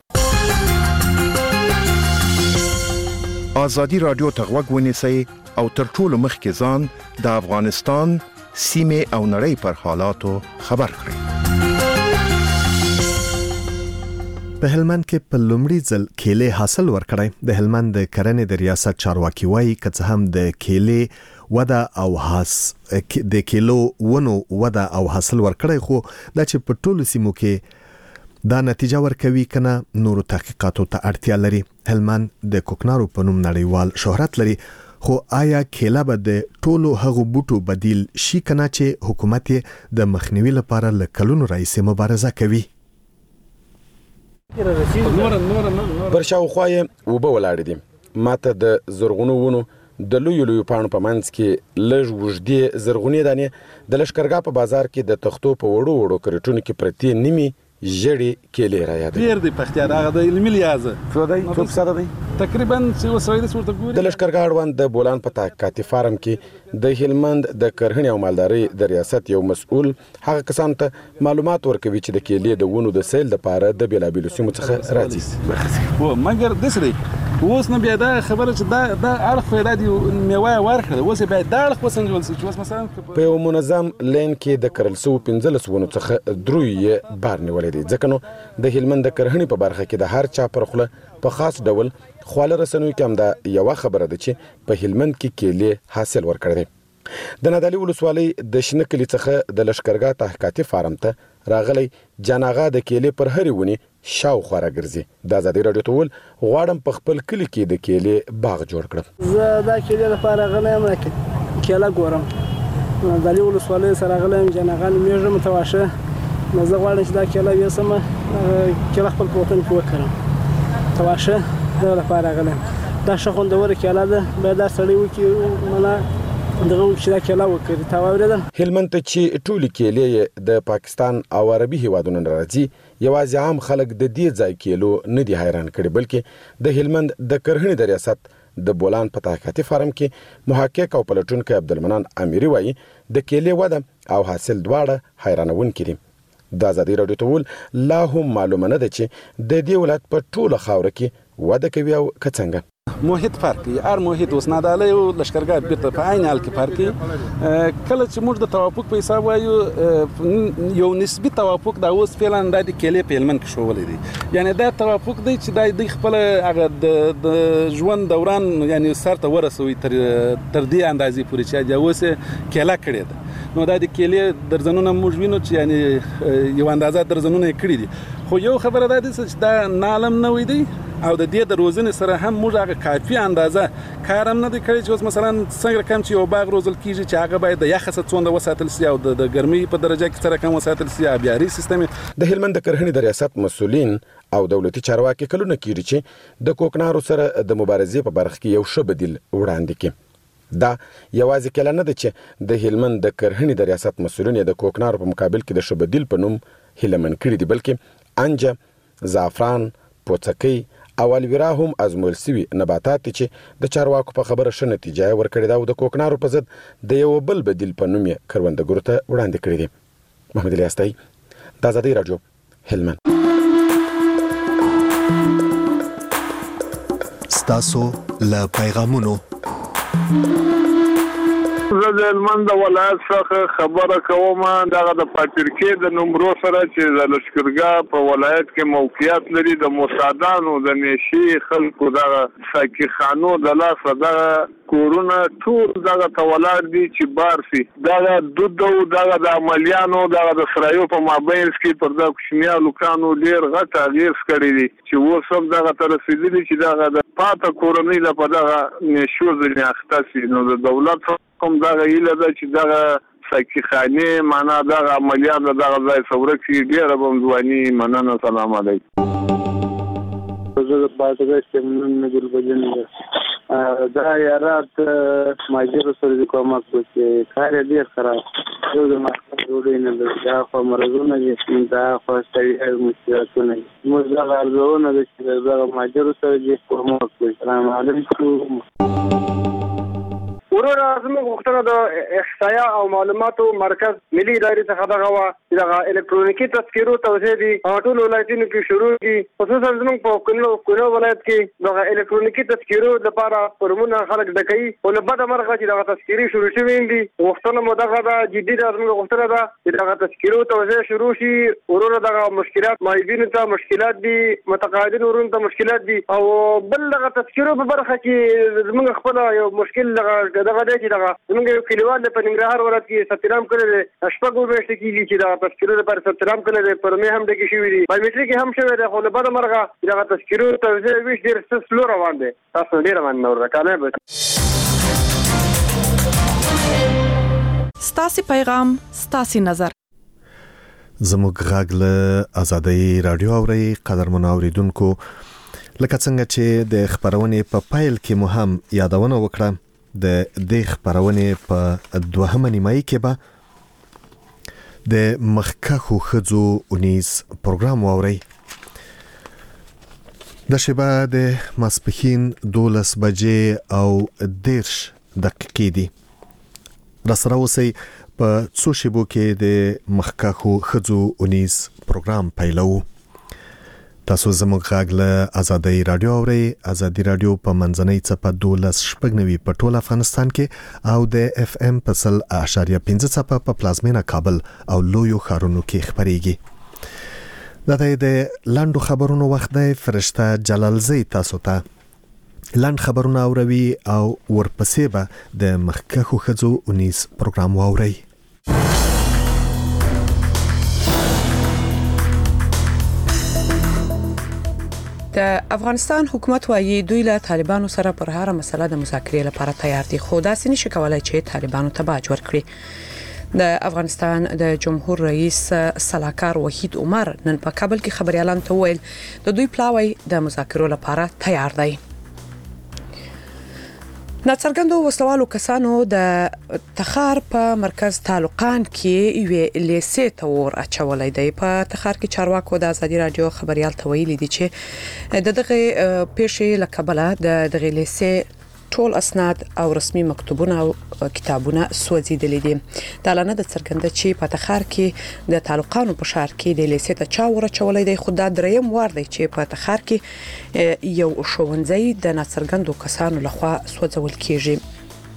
ازادي رادیو ته غوږ ونیسئ او تر ټولو مخکې ځان د افغانستان سیمه او نړۍ پر حالاتو خبر کړي. په هلمند کې په لومړي ځل کېلې حاصل ورکړی. د هلمند د کرنې د ریاست چارواکي وایي که څه هم د کېلې وده او حاص د کېلو ونو وده او حاصل ورکړی، خو دا چې په ټولو سیمو کې دا نتیجه ورکوي کنه نورو تحقیقاتو ته اړتیا لري. هلمند د کوکنارو په نوم نړیوال شهرت لري، خو آیا کېله به د ټولو هغو بوټو بدیل شي کنه چې حکومت د مخنیوي لپاره له کلونو راهیسې مبارزه کوي؟ برشاوخوا یې اوبه ولاړې دي. ماته د زرغونو ونو د لویو لویو پاڼو په منځ کې لږ وژدې زرغونې دانې د لښکرګاه په بازار کې د تختو په وړو وړو کرټونو کې پرتې نیمې ژړې کېلې را یادوي. ډېر دی پختیار هغه د علمي لیازه څو دی څو فیصده دی تقریبا چې وسوي د صورت ګوري. د لښکرګاه اړوند د بولان په تحقیقاتي فارم کې د هلمند د کرهڼې او مالدارۍ د ریاست یو مسؤل هغه کسانو ته معلومات ورکوي چې د کېلې د ونو د سیل لپاره د بیلابیلو سیمو څخه راځي. و مګر دسري اوس نه بیا دا خبره چې دا دا اړخ پیدا دی میوه ورکړه، اوس بیا دا اړخ وسنجول شي چې اوس مثلا په یو منظم لین کې د کرل سو پنځلس ونو څخه دروي بار نیولې دي. ځکه نو د هلمند د کرهڼې په برخه کې د هر چا پر خوله په خاص ډول خواله رسنوي کې هم دا یو خبره ده چې په هلمند کې کېلې حاصل ورکړي دي. د نادعلي ولسوالۍ د شنه کلي څخه د لښکرګاه تحقیقاتي فارم ته راغلی جان آغا د کېلې پر هرې ونې شاوخوا راګرځي. د ازادي راډیو ته ویل غواړم په خپل کلي کې د کېلې باغ جوړ کړم. زه دا کېلې لپاره راغلی یم، کېله ګورم. نادعلي ولسوالۍ سره راغلی یم، جان آغا نومېږم متواشه. نو زه غواړم چې دا کېله یوسمه کېله خپل په وطن کې وکرم. تواشه دا لپاره راغلی یم. دا ښه خوندوره کېله ده، باید دا سړی وکړي مله دغه چې دا کېله وکړي. تا واورېدل هلمند ته چې ټولې کېلې د پاکستان او عربي هیوادونو نه راځي، یوازې عام خلک د دې ځای کېلو نه دي حیران کړي، بلکې د هلمند د کرهڼې د ریاست د بولان په تحقیقاتي فارم کې محقق او پلټونکی عبدالمنان امیري وایي د کېلې وده او حاصل دواړه حیرانونکي دي. د ازادي راډیو ته ویل لا هم معلومه نه ده چې د دې ولایت په ټوله خاوره کې وده کوي او که څنګه. محیط فرق کوي، هر محیط اوس نادعلي او لښکرګاه بیرته په عین حال کې فرق کوي. کله چې موږ د توافق په حساب وایو یو نسبي توافق دا اوس فعلا د کېلې په هلمند کې ښوولی دی. یعنی دا توافق دی چې دا دوی خپله هغه د ژوند دوران یعنی سر ته ورسوي تر دې اندازې پورې چې اوس کېله کړې ده. نو دا د کېلې درځنونه موږ وینو چې یعنی یو اندازه درځنونه یې کړي دي، خو یو خبره دا ده چې دا نالم نوی دی او د دې د روزنې سره هم موږ هغه کافي اندازه کار هم نه دی کړی چې اوس مثلا څنګه کم چې یو باغ روزل کېږي چې هغه باید د یخه څخه څومره وساتل سي او د ګرمۍ په درجه کې سره کم وساتل سي. آبیاري سیستم د هلمند د کرهڼې د ریاست مسؤلین او دولتي چارواکي کلونه کېږي چې د کوکنارو سره د مبارزې په برخه کې یو ښه بدیل وړاندې کړي. دا یوازې کله نه ده چې د هلمند د کرهڼې د ریاست مسؤلین د کوکنارو په مقابل کې د ښه بدیل په نوم هیلهمن کړي دي، بلکې انجه، زعفران، پوڅکۍ او الویرا هم ازمویل سوي نباتات دي چې د چارواکو په خبره ښه نتیجه ورکړې ده او د کوکنارو په ضد د یو بل بدیل په نوم یې کروندګرو ته وړاندې کړي دي. محمد علي استای، د ازادي راډیو، هلمند. ستاسو له پیغامونو زه د هلمند د ولایت څخه خبره کوم. دغه د پاترکې د نمرو سره چې د لښکرګاه په ولایت کې موقعیت لري، د موسادانو د نیشي خلکو دغه ساقي خانو د لاسه دغه کورونه ټول دغه ته ولاړ دي چې بار سي. دغه دود او دغه د عملیانو دغه د سرایو په مابینس کې پر دغه کوچنیانو کانو ډېر غټ اغېز کړی دي چې اوس هم دغه ته رسېدلي چې دغه د پاته کورنۍ د په دغه نیشو ځینې اخته سي. نو د دولت کوم دغه هیله ده چې دغه ساقي خانې معنا دغه عملیات دغه ځای څورک شي. ډېره به م ځواني مننه. سلام علیکم. زه د پاترکې سیمون نجل بجن دا یارات ماجرو سره د کومک وکړي کار ډېر خراب یو د ماښام ډوډۍ نه ده، دا خو مرضونه دي، دا خو ستړیا مصیبتونه دي. موږ دغه ارزونه ده چې دغه ماجرو سره د کومک وکړي. سلام علیکم. ورور زموږ غوښتنه د احصایه او معلوماتو مرکز ملي ادارې څخه دغه وا دغه الکترونیکي تذکرو توسعه دي ټول ولایتونو کې شروع دي خصوصا زموږ په کونړ کونړ ولایت کې دغه الکترونیکي تذکرو لپاره فورمونه خلک ډکوي او له بده مرغه چې دغه تذکرې شروع شوي دي غوښتنه مو دغه دا جدي ده زموږ غوښتنه ده چې دغه تذکرو توسعه شروع شي ورور دغه مشکلات مایبینو ته مشکلات دي متقاعدین ورونو ته مشکلات دي او بل دغه تذکرو په برخه کې زموږ خپل یو مشکل دغه دغه دی چې دغه زموږ یو کلیوال په ننګرهار ولایت کې سترام کړی دی شپږ میاشتې کېږي چې دغه تذکرو لپاره سترام کړی دی پر مې هم ډکې شوي دي بایومټریک هم شوی دی خو له بده مرغه دغه تذکرو توسعه ویش ډېر سلو روان دی تاسو ډېر مننه ورته کامیاب ستاسو پیغام ستاسو نظر زموږ غږ له آزادۍ رادیو اوري قدرمن اوریدونکو لکه څنګه چې د خبرونې په پایل کې مو هم یادونه وکړه د دې خبرونې په دوهمه نیمایي کې به د مخکخو خزو اونیز پروګرام واوري د شبا د ماسپخین دولس بجې او دیرش دقیقې دي راسره اوسئ په څو شیبو کې د مخکخو خزو اونیز پروګرام پیلو تاسو زموږ غږ له آزادۍ رادیو اورئ آزادۍ رادیو په منځنۍ څپه دولس شپږ نوي په ټول افغانستان کې او د اف ام په سل اعشاریه پنځه څپه په پلازمینه کابل او لویو ښارونو کې خپرېږي دا د لاندو خبرونو وخت دی فرشته جلالزی تاسو ته لاند خبرونه اوروي او ورپسې به د مخکخو خزو اونیز پروګرام واورئ د افغانستان حکومت وايي دوی له طالبانو سره پر هر مسله د مذاکرې لپاره تیار دي خو دا سني شکولای چې طالبانو ته باج ورکړي د افغانستان د جمهور رئیس سلاکار وحید عمر نن په کابل کې خبريالان ته ویل د دوی پلاوی د مذاکرو لپاره تیار دی ناڅرګندو وسوالو کسانو د تخار په مرکز تعلقان کې یو لیسې تور اچولای دی په تخار کې چارواکو د آزادي رادیو خبريال ته ویلي دي چې د دغه پیښې لکبله د دغه لیسې ټول اسناد او رسمي مکتوبونه او کتابونه سوځیدل دي دا لنه د څرګنده چې په تخار کې د تعلقانو په شهر کې د لیسې ته چا ورچولای دی خو دا دریم وار دی چې په تخار کې یو ښوونځی د ناڅرګندو کسانو لخوا سوځول کیږي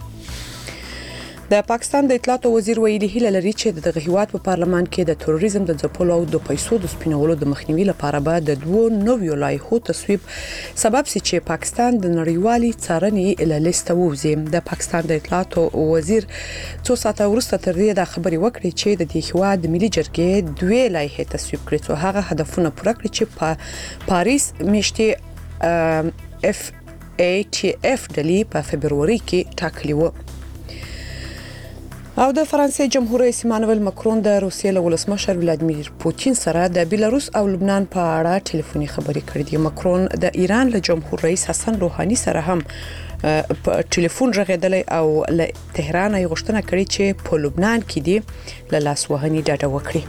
د پاکستان د اطلاعات وزیر ویلي هله لري چې د هیواد په پارلمان کې د تروریزم د ځپلو او د پیسو د سپینولو د مخنیوي لپاره به د دوه نویو لایحو تصویب سبب سي چې پاکستان د نړیوالي څارنې له لیسته ووځي د پاکستان د اطلاعات وزیر څو ساعته وروسته تر دې د خبري وکړي چې د دې هیواد ملي جرګې دوه لایحې تصویب کړې څو هغه هدفونه پوره کړي چې په پاریس میاشتې اف ای ټي اف ډلې په فبرवरी کې ټاکلي و او د فرانسې جمهور رئیس ایمانوئل ماکرون د روسیې له ولسمشر ولادیمیر پوتین سره د بیلاروس او لبنان په اړه ټلیفوني خبرې کړې دي ماکرون د ایران له جمهور رئیس حسن روحاني سره هم په ټلیفون غږیدلی او له تهران یې غوښتنه کړې چې په لبنان کې دی له لاسوهنې ډډه وکړي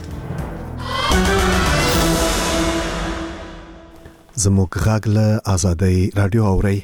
زموږ غږ له آزادۍ رادیو اورئ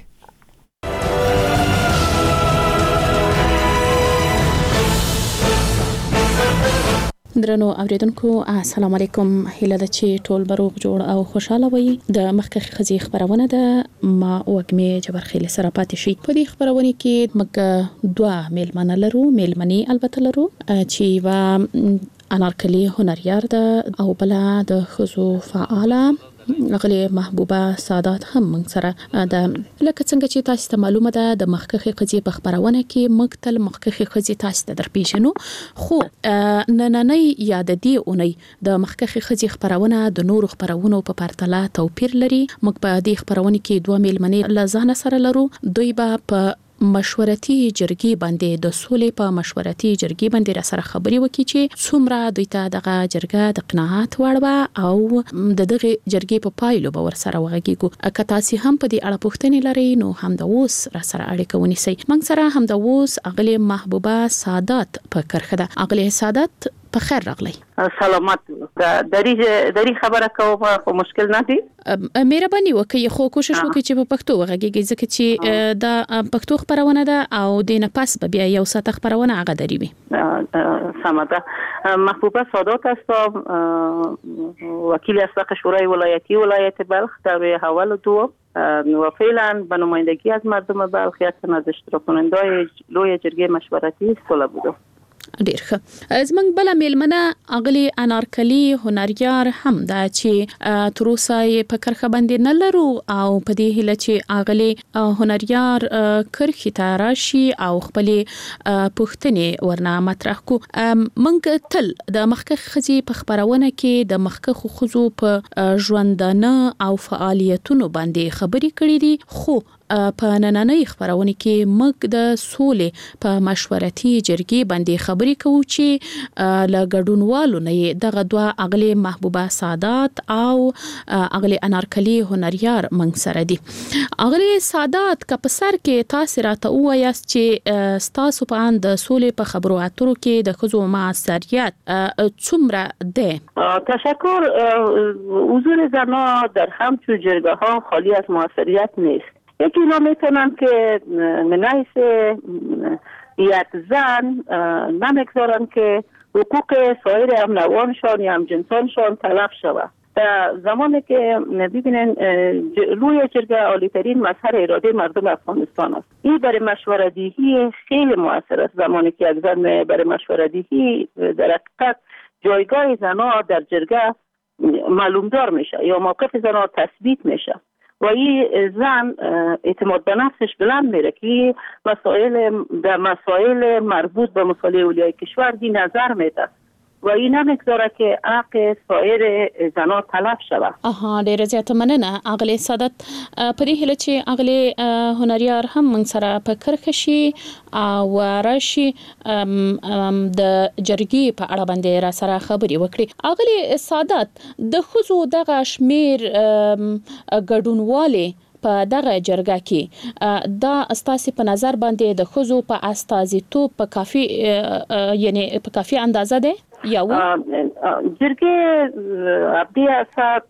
درنو اوریدونکو السلام علیکم هیله ده چې ټول بروغ جوړ او خوشاله وي د مخکخ خزي خبرونه ده ما وګمه جبرخیل سره پاتې شي په دې خبرونه کې مګ دوا میلمنه لرو میلمنی البته لرو چې وا انارکلی هنریار ده او بل د خزو فعاله غلي محبوبه سادات هم موږ سره د لکه څنګه چې تاسو ته معلومه ده د مخکخي خزي په خبرونه کې مقتل مخکخي خزي تاسو ته درپېښنو خو نننۍ یاد دی اونۍ د مخکخي خزي خبرونه د نورو خبرونو په پرتله توپیر لري موږ په دې خبرونه کې دوه میلمنې لزانه سره لرو دوی به په مشورتي جرګې باندې د سولې په مشورتي جرګې باندې را سره خبري وکړي چې څومره دوی ته دغه جرګه د قناعت وړ او د دغه جرګې په پایلو به ور سره وغږیږو که تاسو هم په دې اړه پوښتنې لرئ نو هم د اوس را سره اړیکه ونیسئ موږ سره هم د اوس اغلی محبوبه سادات په کرخه ده اغلی سادات په خیر راغلی. سلامت. دری دری خبره کوم خو مشکل نه دی. مهرباني وکړئ خو کوشش وکړئ چې په پښتو وغږیږئ ځکه چې دا پښتو خبرونه ده او د نه پاس به بیا یو ساعت خبرونه هغه دری وي. سمده. محبوبه سادات هستم، وکیل اسبق شورای ولایتی ولایت بلخ در حوال دو و فعلا به نمایندگی از مردم بلخ یکم از اشتراک کننده‌های لوی جرگه مشورتی صلح بودم. ډیر ښه. زمنګ بل میلمنه اغلی انارکلی هنریار هم دا چې تر اوسه په کرخه باندې نه لرو او په دې هله چې اغلی هنریار کرخه ته راشي او خپل پوښتنې ورنه مطرح کو. منګ تل د مخکخ خزي په خبرونه کې د مخکخ خزو په ژوندانه او فعالیتونو باندې خبري کړې دي، خو په نننۍ خبرونه کې موږ د سولې په مشورتي جرګې باندې خبرې کوو چې ل ګډونوالو نه دغه دوه اغلی محبوبه سادات او اغلی انارکلی هنریار موږ سره دي. اغلی سادات کا په سر کې تاسو راته وایاست چې تاسو په اند د سولې په خبرو اترو کې د خزو موثریت څومره ده؟ تشکر. حضور زنان در همچون جرگه ها خالی از موثریت نیست. یکی اینا میتونن که من حیث یک زن نمیگذارن که حقوق سایر هم نوانشان یا هم جنسانشان تلف شود. در زمانی که ببینن روی جرگه عالی‌ترین مظهر اراده مردم افغانستان است. این برای مشوره‌دهی خیلی موثر است. زمانی که یک زن برای مشوره‌دهی در حقیقت جایگاه زنها در جرگه معلومدار میشه یا موقف زنها تثبیت میشه و این زن اعتماد به نفسش بلند میره که مسائل در مسائل مربوط به مصالح اولیای کشور دی نظر میده و این نمیگذاره که حق سایر زنان تلف شود. آها ډیره زیاته مننه اغلی سادت. په دې هله چې اغلی هنریار هم موږ سره په کرخه شي او راشي د جرګې په اړه باندې را سره خبرې وکړي. اغلی سادت د خزو دغه شمیر ګډونوالي په دغه جرګه کې دا استاسي په نظر باندې د خزو په استازیتوب په کافي یعنی په کافي اندازه ده یا و جرګه ابدی اساس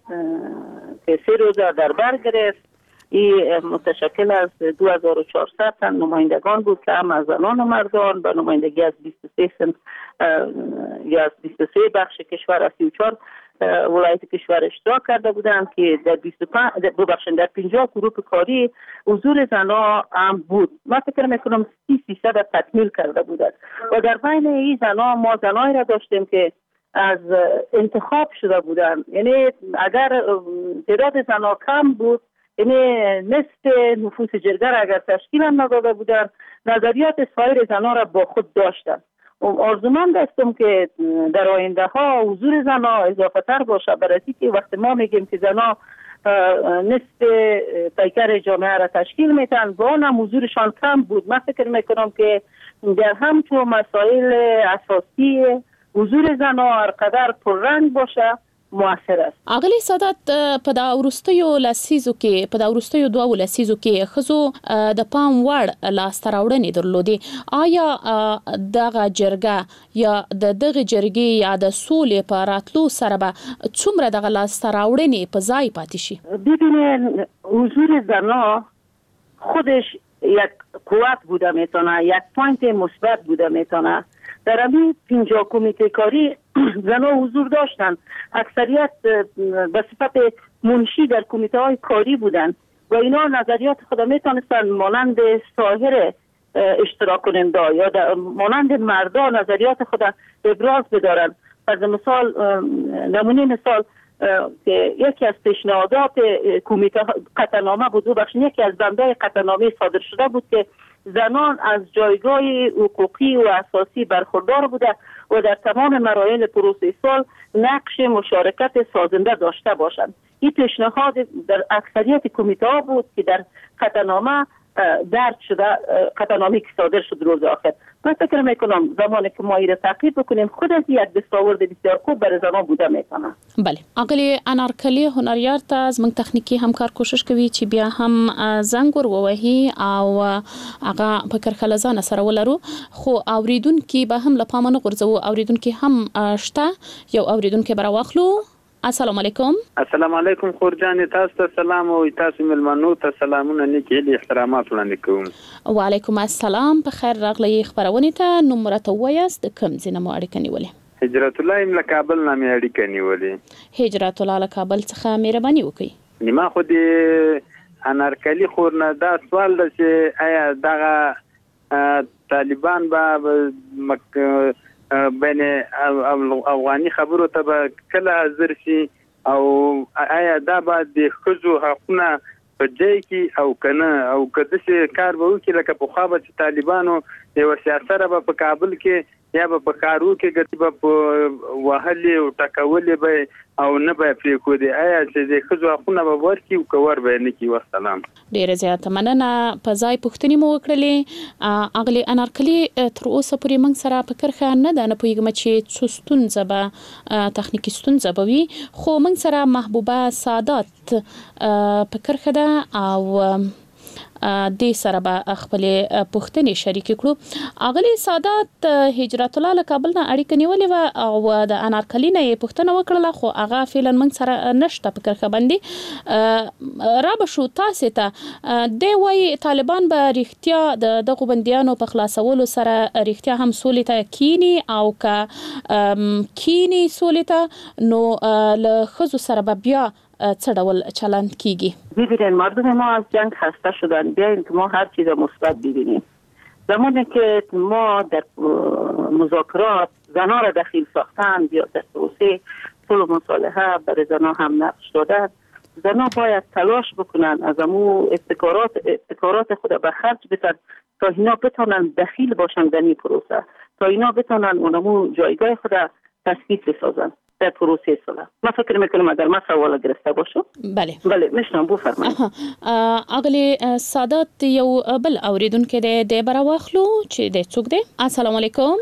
که سه روزه در بر گرفت. این متشکل از دو هزار و چهارصد تن نمایندگان بود که هم از زنان و مردان به نمایندگی از بیست و سه سن یا از بیست و سه بخش کشور از سی و چهار ولایت کشور اشتراک کرده بودند که در بیست و پنج ببخشید در پنجاه گروه کاری حضور زنان هم بود. من فکر میکنم سی فیصد تکمیل کرده بودند و در بین این زنان ما زنایی را داشتیم که از انتخاب شده بودند. یعنی اگر تعداد زنان کم بود، یعنی نصف نفوس جرگه را اگر تشکیل هم نداده بودند، نظریات سایر زنان را با خود داشتند. آرزومند هستم که در آینده ها حضور زنها اضافه تر باشه، برای که وقتی ما میگیم که زنها نصف پیکر جامعه را تشکیل میتن با آنم حضورشان کم بود. من فکر میکنم که در همچون مسائل اساسی حضور زنها هر قدر پررنگ باشه موثر است. اغلی سادات په دا ورستیو لسیزو کې په دا ورستیو دوه لسیزو کې خزو د پام وړ لاس تراوړنې درلودي. آیا دغه جرګه یا د دغه جرګې یا د سولې په راتلو سره به څومره دغه لاس تراوړنې په ځای پاتې شي؟ ببینید حضور زنها خودش یک قوت بوده میتونه، یک پوینت مثبت بوده میتونه. در همین پنجاه کمیته کاری زنها حضور داشتند. اکثریت به صفت منشی در کمیته های کاری بودند و اینا نظریات خود میتونستند مانند سایر اشتراک کننده یا مانند مردان نظریات خود ابراز بدارند. فرض مثال نمونه مثال که یکی از پیشنهادات کمیته قطعنامه بود، بخشین یکی از بندهای قطعنامه صادر شده بود که زنان از جایگاه حقوقی و اساسی برخوردار بوده و در تمام مراحل پروسه صلح نقش مشارکت سازنده داشته باشند. این پیشنهاد در اکثریت کمیته ها بود که در قطعنامه درد شده قطعنامه که صادر شد روز آخر. من فکر میکنم زمانی که ما این تعقیب بکنیم خود از یک دستاورد بسیار خوب برای زنان بوده میکنه. بله. آقای انارکلی هنریار ته از من تخنیکی همکار کوشش کوي چې بیا هم زنګ ور ووهي او هغه په کرخه ځان سره ولرو خو اوریدونکو به هم لپاره نه غورځو اوریدونکو هم شته یو اوریدونکو برا واخلو. السلام علیکم. السلام علیکم خورجان تاسو ته سلام او تاسو ملمنو ته سلامونه نیکی دي احترامات وړاندې کوم. وعلیکم السلام. په خیر راغلی خبرونه ته نمبر ته وایست کوم ځنه مو اړیکه نیولې؟ هجرت الله ام کابل نامې اړیکه نیولې. هجرت الله کابل څخه مهرباني وکړئ. نیمه خو دې انارکلی خورنه دا سوال ده چې آیا دغه طالبان به مک بین افغاني خبرو ته کله حاضر شي او آیا دا به د خزو حقونه په ځای کې او کنه او کده چې کار به وکړي لکه په خوا به چې طالبانو یو سیاست به په کابل کې یا به په کارو کې ګټي به په وهلې او ټکولې به او نه به پرې کو دي آیا چې د خزو حقونه به ورکي او کور به نه کی والسلام. ډیره زیاته مننه. په ځای پوښتنې مو وکړلې. اغلی انارکلی تر اوسه پورې موږ سره په کرخه نه ده نه پوهیږم چې څه ستونزه به تخنیکی ستونزه به وي خو موږ سره محبوبه سعادت په کرخه ده او د سره به خپل پوښتنې شریک کړو. اغلی سعادت هجرت الله کابل نه اړیکه نیولې و او د انارکلی نه پوښتنه وکړه خو هغه فعلا موږ سره نشته په کرخه باندې را به شو تاسو ته د وای طالبان به رښتیا د دغه بنديانو په خلاصولو سره رښتیا هم سولې ته کینی او که کینی سولې ته نو له خزو سره به بیا څه ډول چلند کیږي؟ ببینید مردم ما از جنگ خسته شدن بیاین که ما هر چیز مثبت ببینیم. زمانی که ما در مذاکرات زنها را دخیل ساختن یا در توسعه صلح و مصالحه برای زنها هم نقش دادن زنها باید تلاش بکنن از امو ابتکارات ابتکارات خود به خرج بدن تا اینا بتونن دخیل باشن در این پروسه تا اینا بتونن اونمو جایگاه خود تثبیت بسازن در پروسه صلح. من فکر میکنم اگر ما سوال گرفته باشم. بله بله میشنم بفرمایید. اغلی سعادت یو بل اوریدونکو د برا واخلو چې د څوک دی. السلام علیکم.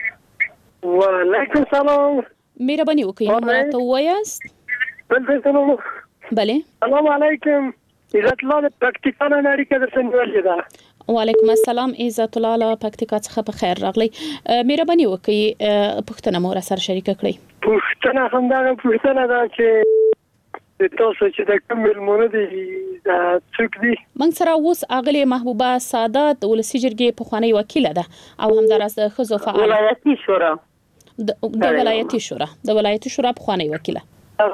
وعلیکم سلام. مهرباني وکړئ نو ته وایاست. بله بله. السلام علیکم. عزت الله د پکتیکا نه اړیکه درسنولې ده. وعلیکم السلام. عزت الله له پکتیکا څخه په خیر راغلی. مهرباني وکړئ پوښتنه مو را سره شریک کړئ. پوښتنه هم دا پوښتنه ده چې تاسو چې د کوم ملمونه دي دا څوک دي؟ موږ سره اوس اغلی محبوبه سعادت ولسی جرګې په خوانی وکیل ده او همدارس د خزو فعال ولایتي شورا د ولایتي شورا د ولایتي شورا په خوانی وکیله.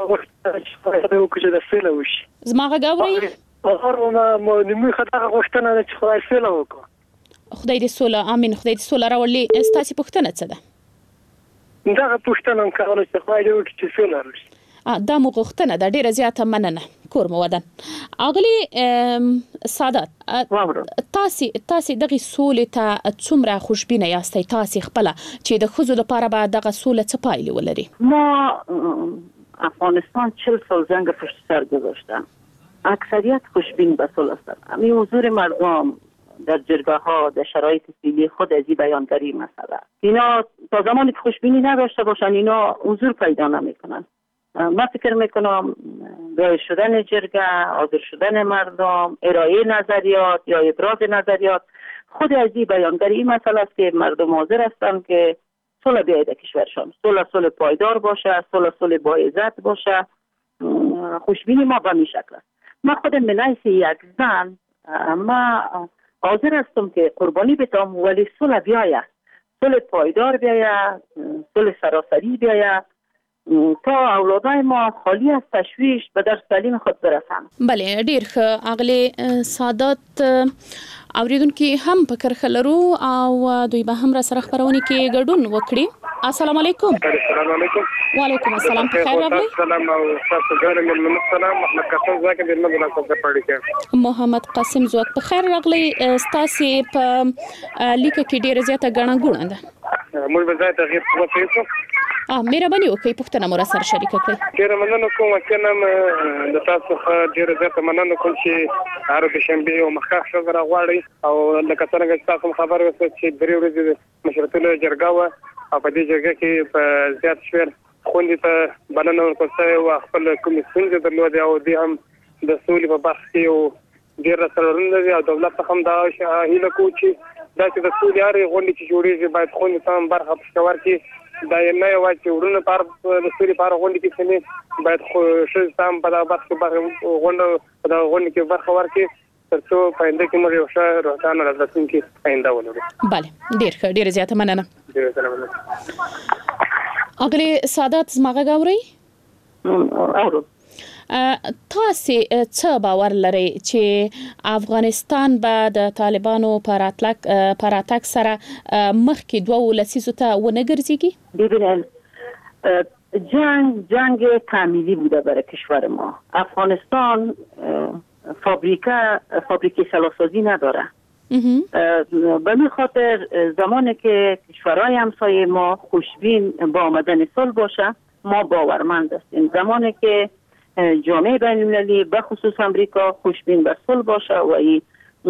زما غاوري هغه مو نیمه خطر غوښتنه ده چې خدای سوله وکړي. خدای دې سوله امين. خدای دې سوله راولي. ستاسو پوښتنه څه ده؟ دا پوښتنه هم کوله چې خدای دې وکړي چې سوله راشي. دا مو غوښتنه ده. ډیره زیاته مننه. کور مو ودان. اغلی سعادت تاسو تاسو دغه سولې ته څومره خوشبینه یاستئ تاسو خپل چې د خزو لپاره به دغه سولې څه پایلې ولري؟ ما افغانستان چهل سال جنگ پشت سر گذاشتن. اکثریت خوشبین به صلح هستند. همین حضور مردم در جرگه ها در شرایط فعلی خود از این بیانگری مسئله اینا تا زمانی که خوشبینی نداشته باشن اینا حضور پیدا نمیکنن. من فکر میکنم رای شدن جرگه، حاضر شدن مردم، ارائه نظریات یا ابراز نظریات خود از این بیانگری این مسئله است که مردم حاضر هستند که صلح بیاید کشورشان، صلح صلح پایدار باشه، صلح صلح با عزت باشه. خوشبینی ما به این شکل است. من خودم من حیث یک زن ما حاضر هستم که قربانی بدم ولی صلح بیاید، صلح پایدار بیاید، صلح سراسری بیاید تا اولادای ما خالی از تشویش به در سلیم خود برسن. بله ډیر ښه. اغلی سعادت اوریدونکو هم په کرخه لرو او دوی به هم را سره خبرونه کې ګډون وکړي. السلام علیکم. السلام علیکم. وعلیکم السلام. په خیر راغلی. السلام او تاسو ګورئ ملمن السلام محمد قاسم زاکه د ملمن په پړی کې. محمد قاسم زوک په خیر راغلی. تاسو په لیک کې ډیره زیاته غاڼه ګونه ده. موږ به ځای ته غیر په پیسو اه مهرباني وکړئ پوښتنه مو را سره شریک کړئ. ډیر مننه کوم چې نن د تاسو څخه ډیر زیات مننه کوم چې هر د شنبه او مخکښ شغره غواړي او لکه څنګه چې تاسو خبر اوسئ چې درې ورځې مشرتونه جرګه و او په دې جرګه کې په زیات شمېر خوندې ته بلنه ورکړه او خپل کوم څنګه درلود او دې هم د سولې په برخه کې او ډیر سرورونه دي او دولت هم دا هیله کوي چې دا چې د سولې اړې غونډې چې جوړېږي باید خوندې ته برخه پښتور کې دا نه یو چې ورونه پر د سولې پر غونډې کې څنګه باید خو شې سم په دا برخه برخه غونډه په دا غونډه کې برخه ورکړي ترڅو پاینده کې موږ یو ښه روښانه راتلونکي پاینده ولرو. بله ډیر ښه ډیر زیاته مننه. ډیر زیاته مننه. اغلی سادات زماغه غوري اورو تاسو څه باور لرئ چې افغانستان به د طالبانو پر اتلک پر اتک سره مخکې دوه لسیزو ته ونګرځيږي؟ ببینید جنگ جنگ تعمیری بوده برای کشور ما. افغانستان فابریکه فابریکه سلاح‌سازی نداره. به این خاطر زمانی که کشورهای همسایه ما خوشبین با آمدن صلح باشه ما باورمند هستیم. زمانی که جامعه بین المللی به خصوص امریکا خوشبین به صلح باشه و ای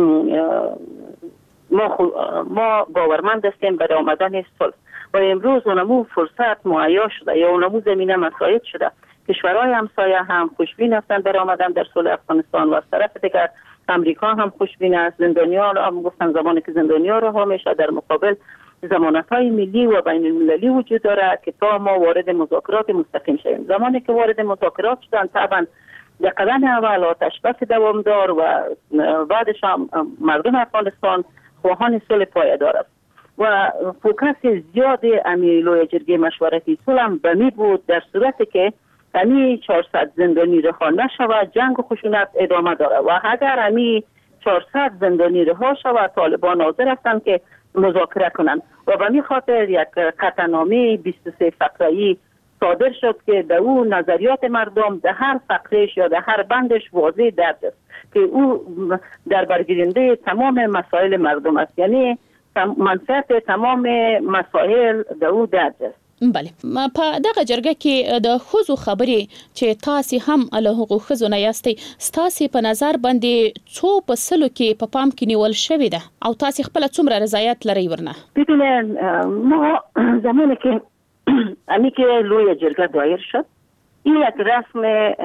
ما ما باورمند هستیم برای آمدن صلح و امروز اونمو فرصت مهیا شده یا اونمو زمینه مساعد شده. کشورهای همسایه هم خوشبین هستند برای آمدن در صلح افغانستان و از طرف دیگر امریکا هم خوشبین است. زندانیا رو هم گفتن زمانی که زندانیا رو ها میشه در مقابل ضمانت‌های ملی و بین المللی وجود داره که تا ما وارد مذاکرات مستقیم شویم. زمانی که وارد مذاکرات شدن طبعا در قدم اول آتش بس دوامدار و بعدش هم مردم افغانستان خواهان صلح پایدار است و فوکس زیاد امی لوی جرگه مشورتی صلح هم بمی بود در صورتی که امی چهارصد زندانی رها نشود جنگ و خشونت ادامه داره و اگر امی چهارصد زندانی رها شود طالبان حاضر هستند که مذاکره کنند و به می خاطر یک قطعنامه بیست و سه فقره‌ای صادر شد که در او نظریات مردم در هر فقرهش یا در هر بندش واضح درج است که او در برگیرنده تمام مسائل مردم است، یعنی منفعت تمام مسائل در او درج است. بله په دغه جرګه کې د خزو خبرې چې تاسو هم له حقوق خزو نه یاستئ تاسو په نظر باندې څو په سلو کې په پام کې نیول شوې ده او تاسو خپل څومره رضایت لرئ ورنه؟ ببینید ما زمانی که امی که لوی جرګه دایر شد این یک رسم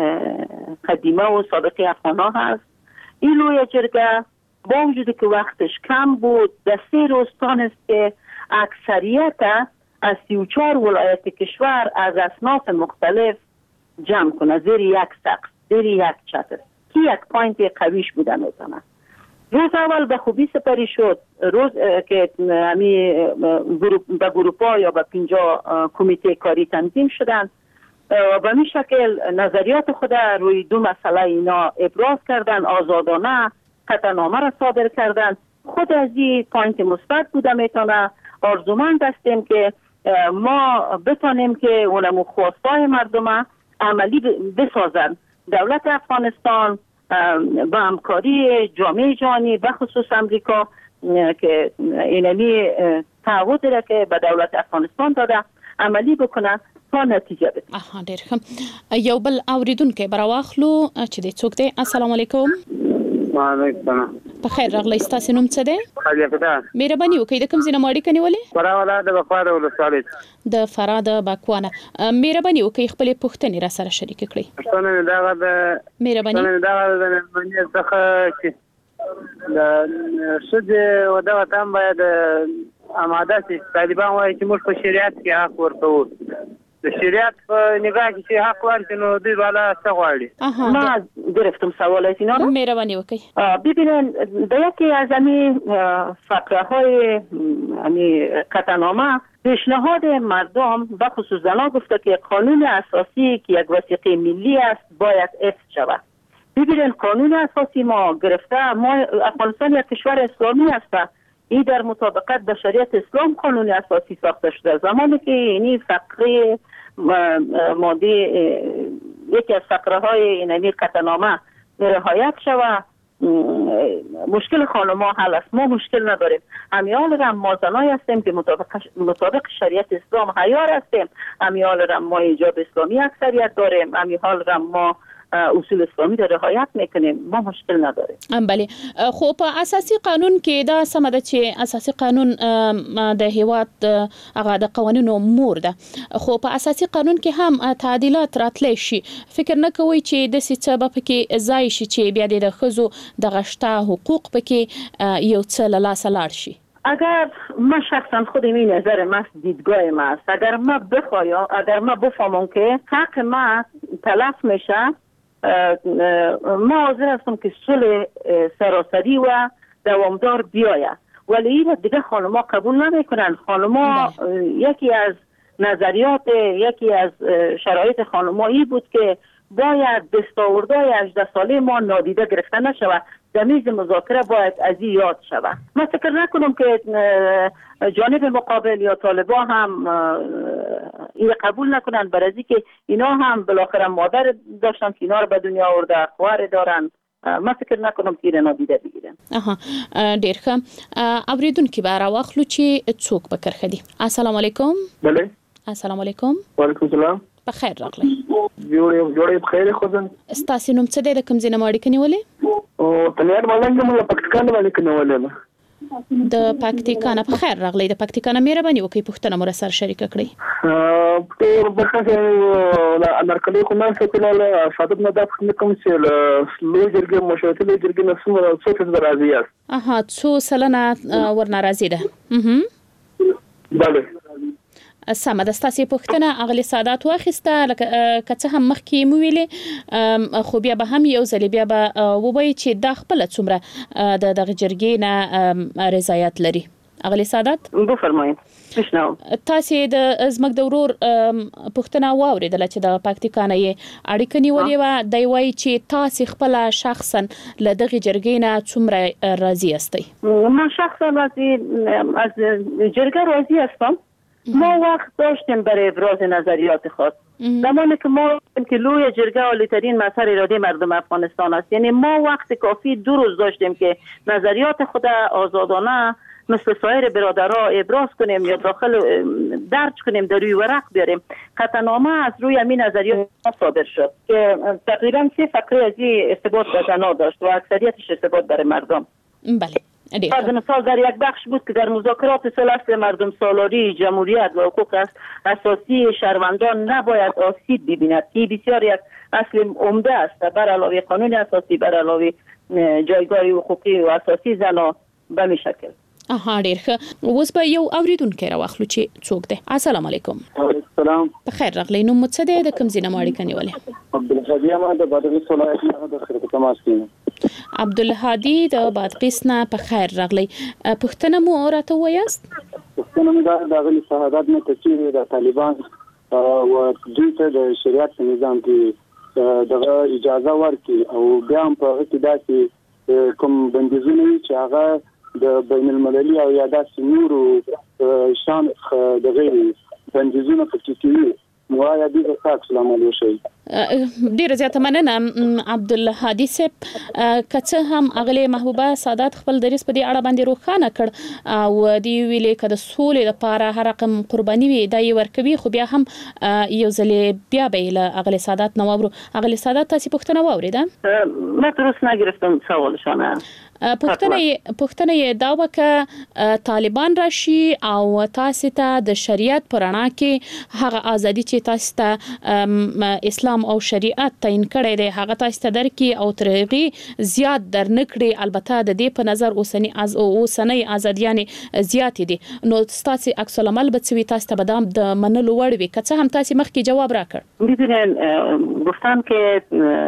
قدیمه و سابقه افغان‌ها هست. این لوی جرګه با وجود که وقتش کم بود در سه روز تانست که اکثریت از سی و چهار ولایت کشور از اصناف مختلف جمع کنه زیر یک سقف زیر یک چتر که یک پوینت قویش بودن میتونه. روز اول به خوبی سپری شد. روز که همی گروپ به گروپا یا به پنجاه کمیته کاری تنظیم شدند و به این شکل نظریات خود روی دو مسئله اینا ابراز کردن، آزادانه قطعنامه را صادر کردن. خود از این پوینت مثبت بوده میتونه. آرزومند هستیم که ما بتانیم که اونمو خواستای مردم عملی بسازن. دولت افغانستان با همکاری جامعه جهانی به خصوص امریکا که اینمی تعهد داره که به دولت افغانستان داده عملی بکنه تا نتیجه بده. آها ډیر ښه. یو بل اوریدونکو براواخلو چې د څوک دی. السلام علیکم. وعلیکم. په خیر راغلی. تاسو نوم څه دی؟ خالد فتح. مهرباني وکړئ د کوم ځای نه اړیکه نیولې؟ فراه د بکوانه ولسوالۍ. د فراه د بکوانه. مهرباني وکړئ خپل پوښتنې را سره شریک کړئ. څنګه دا د مهرباني څنګه دا د منځ څخه چې د شذ او دا تام باید آماده شي. طالبان وايي چې موږ په شریعت کې حق ورکوو. د شریعت په نگاه کې چې حق ورکړي نو دوی والا څه غواړي؟ ما گرفتم سوالات اینا رو. مهربانی وکړئ. ببینید در یکی از همین فقره های همین قطعنامه پیشنهاد مردم و خصوص زنان گفته که قانون اساسی که یک وثیقه ملی است باید حفظ شود. ببینید قانون اساسی ما گرفته، ما افغانستان یک کشور اسلامی است. این در مطابقت با شریعت اسلام قانون اساسی ساخته شده. زمانی که این فقره ماده یکی از فقره های اینمی قطعنامه رعایت شود مشکل خانم‌ها حل است. ما مشکل نداریم. همیال رم ما زنایی هستیم که مطابق مطابق شریعت اسلام حیار هستیم. همیال رم ما ایجاب اسلامی اکثریت داریم. همیال رم ما اصول اسلامی را رعایت میکنیم. ما مشکل نداریم. بله. خو په اساسي قانون کې دا سم ده چې اساسي قانون د هیواد هغه د قوانینو مور ده. خو په اساسي قانون کې هم تعدیلات راتلی شي. فکر نه کوي چې د سبب کې ځای شي چې بیا د خزو د غشته حقوق پکې یو څه له لاس لاړ شي. اگر ما شخصا خود این نظر ما دیدگاه ما است. اگر ما بخوایم اگر ما بفهمم که حق ما تلف میشه، ما حاضر هستم که صلح سراسری و دوامدار بیاید. ولی این دیگه خانم‌ها قبول نمیکنن. خانم‌ها یکی از نظریات یکی از شرایط خانم‌ها بود که باید دستاوردهای هجده ساله ما نادیده گرفته نشود. در میز مذاکره باید از این یاد شود. من فکر نکنم که جانب مقابل یا طالبان هم این قبول نکنن، برای که اینا هم بالاخره مادر داشتن که اینا رو به دنیا آورده، خواهر دارن. ما فکر نکنم که این نادیده بگیرن. اها ډیر ښه. اوریدونکو به راوخلو چې څوک به کرخدي. السلام علیکم. بله. السلام علیکم. وعلیکم السلام. بخیر راغلی. جوړې جوړې بخیر خدای. ستاسو نوم څه دی، د کوم ځای نه ماړی کنيولې؟ او تنیار مالنګ مولا پاکستان باندې کنيولې. د پاکستان په خیر راغلی. د پاکستان مهرباني وکړئ پښتنه مور سره شریک کړئ. په بخښه انرکلی خو نه څه صادق نه د کوم چې لوی جرګې مشورتي لوی جرګې نه څومره څه څه راځي است. اها څو سلنه ورناراضي ده. اها بله. سمه ده. ستاسو پښتنه اغلی سادات واخسته لکه څه هم مخکې مو ویلې، خو بیا به هم یو ځل بیا به ووایي چې د خپل څومره د دغه جرګې نه رضایت لري. اغلی سادات بفرمایئ. تاسو تاسو د زمک د ورور پښتنه واوریدله چې د پاکستان یې اړیکه نیولې و، دی وایي چې تاسو خپل شخصا له دغه جرګې نه څومره راضي استئ؟ ما شخصا راضي از جرګه راضي هستم. ما وقت داشتیم برای ابراز نظریات خود. زمانی که ما که لوی جرگه عالی‌ترین مظهر اراده مردم افغانستان است، یعنی ما وقت کافی دو روز داشتیم که نظریات خود آزادانه مثل سایر برادرها ابراز کنیم یا داخل درج کنیم، در روی ورق بیاریم. قطعنامه از روی همین نظریات صادر شد که تقریبا سه فقره از این ارتباط به زنان داشت و اکثریتش ارتباط برای مردم. بله. فرض مثال در یک بخش بود که در مذاکرات صلح اصل مردم سالاری، جمهوریت و حقوق اساسی شهروندان نباید آسیب ببیند که بسیار یک اصل عمده است. بر علاوه قانون اساسی، بر علاوه جایگاه حقوقی و اساسی زنان به می شکل. اها ډیر ښه. اوس به یو اوریدونکو راوخلو چې څوک دی. السلام علیکم. وعلیکم السلام. بخیر راغلی. نو مڅ دی، د کوم ځای نه ماړی کنيولې؟ عبدالهادي ما د بادغیس ولایت نه د خرقه ماسکین. عبدالهادي د بادغیس نه په خیر راغلی. پښتنه مو راته وایاست؟ پښتنه مو د غلي شهادت نه تشریح د طالبان او دوی ته د شریعت نظام کې دغه اجازه ورکړي او بیا هم په اقتداسي کوم بندیزونه چې هغه د بین المللي او یا داسې نورو شان د غیر بندیزونه پکې کوي. نو آیا دې تاسو لامل وشي؟ ډیره زیاته مننه عبدالهادي صاحب. کڅه هم اغلی محبوبه سادات خپل دریس په دې اړه باندې روښانه کړ او دی ویلې کده سولې لپاره هر رقم قرباني وي دای ورکوي، خو بیا هم یو ځلې بیا به له اغلی سادات نو ورو. اغلی سادات تاسو پښتنه واوریده؟ ما درست نگرفتم سوالشان. پښتنه پښتنه دا وکه طالبان راشي او تاسو ته د شریعت پرانا کې هغه ازادي چې تاسو ته اسلام او شریعت تعین کړی دی هغه تاسو ته درکې او ترغي زیات در نکړي. البته د دې په نظر اوسنی از اوسنی ازادیان زیات دي. نو تاسو عکس العمل به څه تاسو ته بدام د منلو وړ وي که څه هم تاسو مخکې جواب راکړ؟ میدونن گفتن که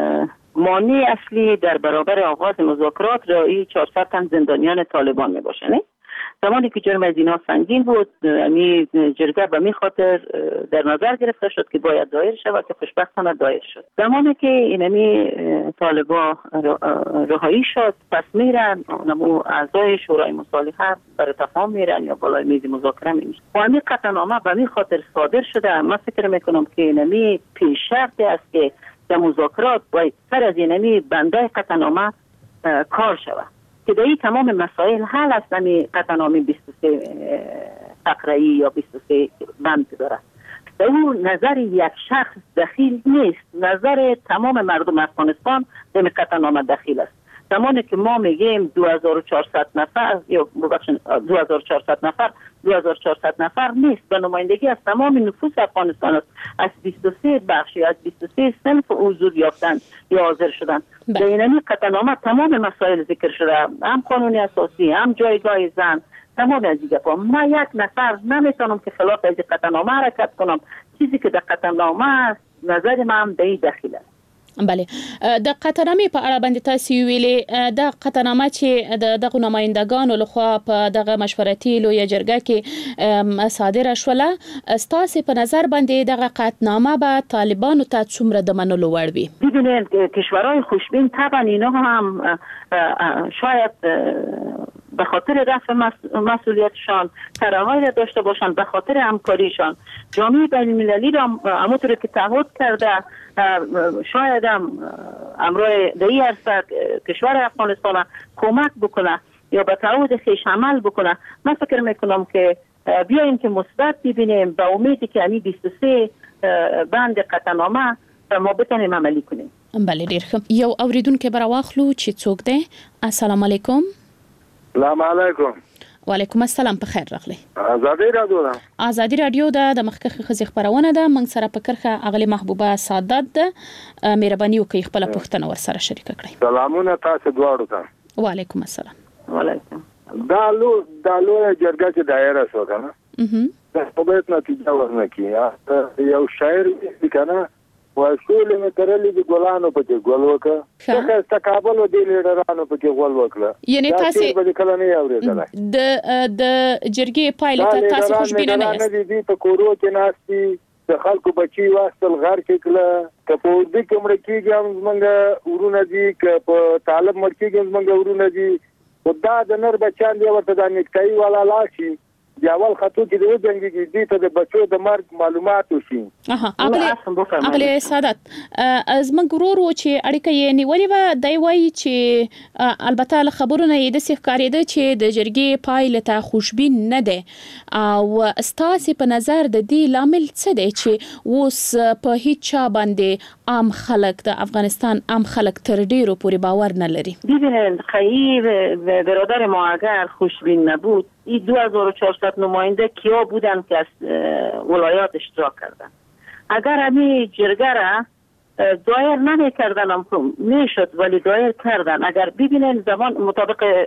مانع اصلی در برابر آغاز مذاکرات رایی چهارصد تن زندانیان طالبان می باشه. نه زمانی که جرم از اینا سنگین بود، یعنی جرگه به می خاطر در نظر گرفته شد که باید دایر شود که خوشبختانه دایر شد. زمانی که اینمی طالبان رهایی شد پس میرن نمو اعضای شورای مصالحه بر تفاهم میرن یا بالای میز مذاکره میشن. و همین قطعنامه به می خاطر صادر شده. من فکر میکنم که اینمی پیش شرط است که در مذاکرات باید سر از اینمی بنده قطعنامه کار شود که در این تمام مسائل حل است. نمی قطعنامه بیست و سه فقره‌ای یا بیست و سه بند داره. در اون نظر یک شخص دخیل نیست، نظر تمام مردم افغانستان در قطعنامه دخیل است. زمانی که ما میگیم دو هزار و چهارصد نفر یا ببخشید دو هزار و چهارصد نفر دو هزار و چهارصد نفر نیست، به نمایندگی از تمام نفوس افغانستان است. از بیست و سه بخش یا از بیست و سه صنف حضور یافتند یا حاضر شدند. در این قطعنامه تمام مسائل ذکر شده، هم قانون اساسی، هم جایگاه زن، تمام از دیگه پا. من یک نفر نمیتونم که خلاف از قطعنامه حرکت کنم. چیزی که در قطعنامه است نظر من به این داخل است. بله، د قطعنامې په اړه باندې تاسو ویلي د قطعنامه چې د دغه نمائندګانو لخوا په دغه مشورتي لویه جرګه کې صادره شوله، ستاسو په نظر باندې دغه قطعنامه به طالبانو ته څومره د منلو وړ وي؟ ببینید کشورهای خوشبین طبعا اینا هم شاید به خاطر رفع مسئولیتشان طرح‌هایی را داشته باشند، به خاطر همکاریشان جامعه بین‌المللی را همونطور که تعهد کرده شاید هم امروی در این عرصه کشور افغانستان کمک بکنه یا به تعهد خویش عمل بکنه. من فکر میکنم که بیاییم که مثبت ببینیم به امیدی که همین بیست و سه بند قطعنامه ما بتونیم عملی کنیم. بله ډیر ښه. یو اوریدونکو به راواخلو چې څوک دی. السلام علیکم. السلام علیکم. وعلیکم السلام، په خیر راغلی. ازادي رادیو ده. ازادي رادیو ده د مخکخ خزي خبرونه ده. من سره په کرخه اغلی محبوبه سعادت ده. مهرباني وکړئ خپل پوښتنه ور سره شریک کړئ. سلامونه تاسو دواړو ته. وعلیکم السلام. وعلیکم. دالو دالو جرګه چې دایره شو کنه. اها. د خبرت نتیجه ورنکې. یو شاعر دی کنه وښول مې ترلې د ګلانو په کې ګل وکړه. څنګه استقبال و دې لیډرانو په کې ګل وکړه. یعنی تاسو به کله نه اوریدل. د د جرګې پایله تاسو خوشبینه نه یاست. نه دي په کورو کې ناشتي د خلکو بچي واستل غر کې کله که په دې کومره کېږي موږ ورونه دي که په طالب مرکېږي موږ ورونه دي خدا د نر بچان دی ورته د نیکټای والا لاشي یاول خطو کې د جنگي دي ته د بچو د مرګ معلومات وشي. اها اغلی اغلی سعادت از من ګورو چې اړیکه یې نیولې و دی وایي چې البته له خبرونه یې د سفکارېده چې د جرګې پایله ته خوشبین نه ده او ستاسو په نظر د دې لامل څه دی چې اوس په هیڅ چا باندې عام خلک د افغانستان عام خلک تر ډیرو پورې باور نه لري؟ ببینید خیلی برادر ما اگر خوشبین نبود این دو هزار و چهارصد نماینده کیا بودن که از ولایات اشتراک کردن؟ اگر همین جرگه را دایر نمی کردن هم میشد ولی دایر کردن. اگر ببینن زمان مطابق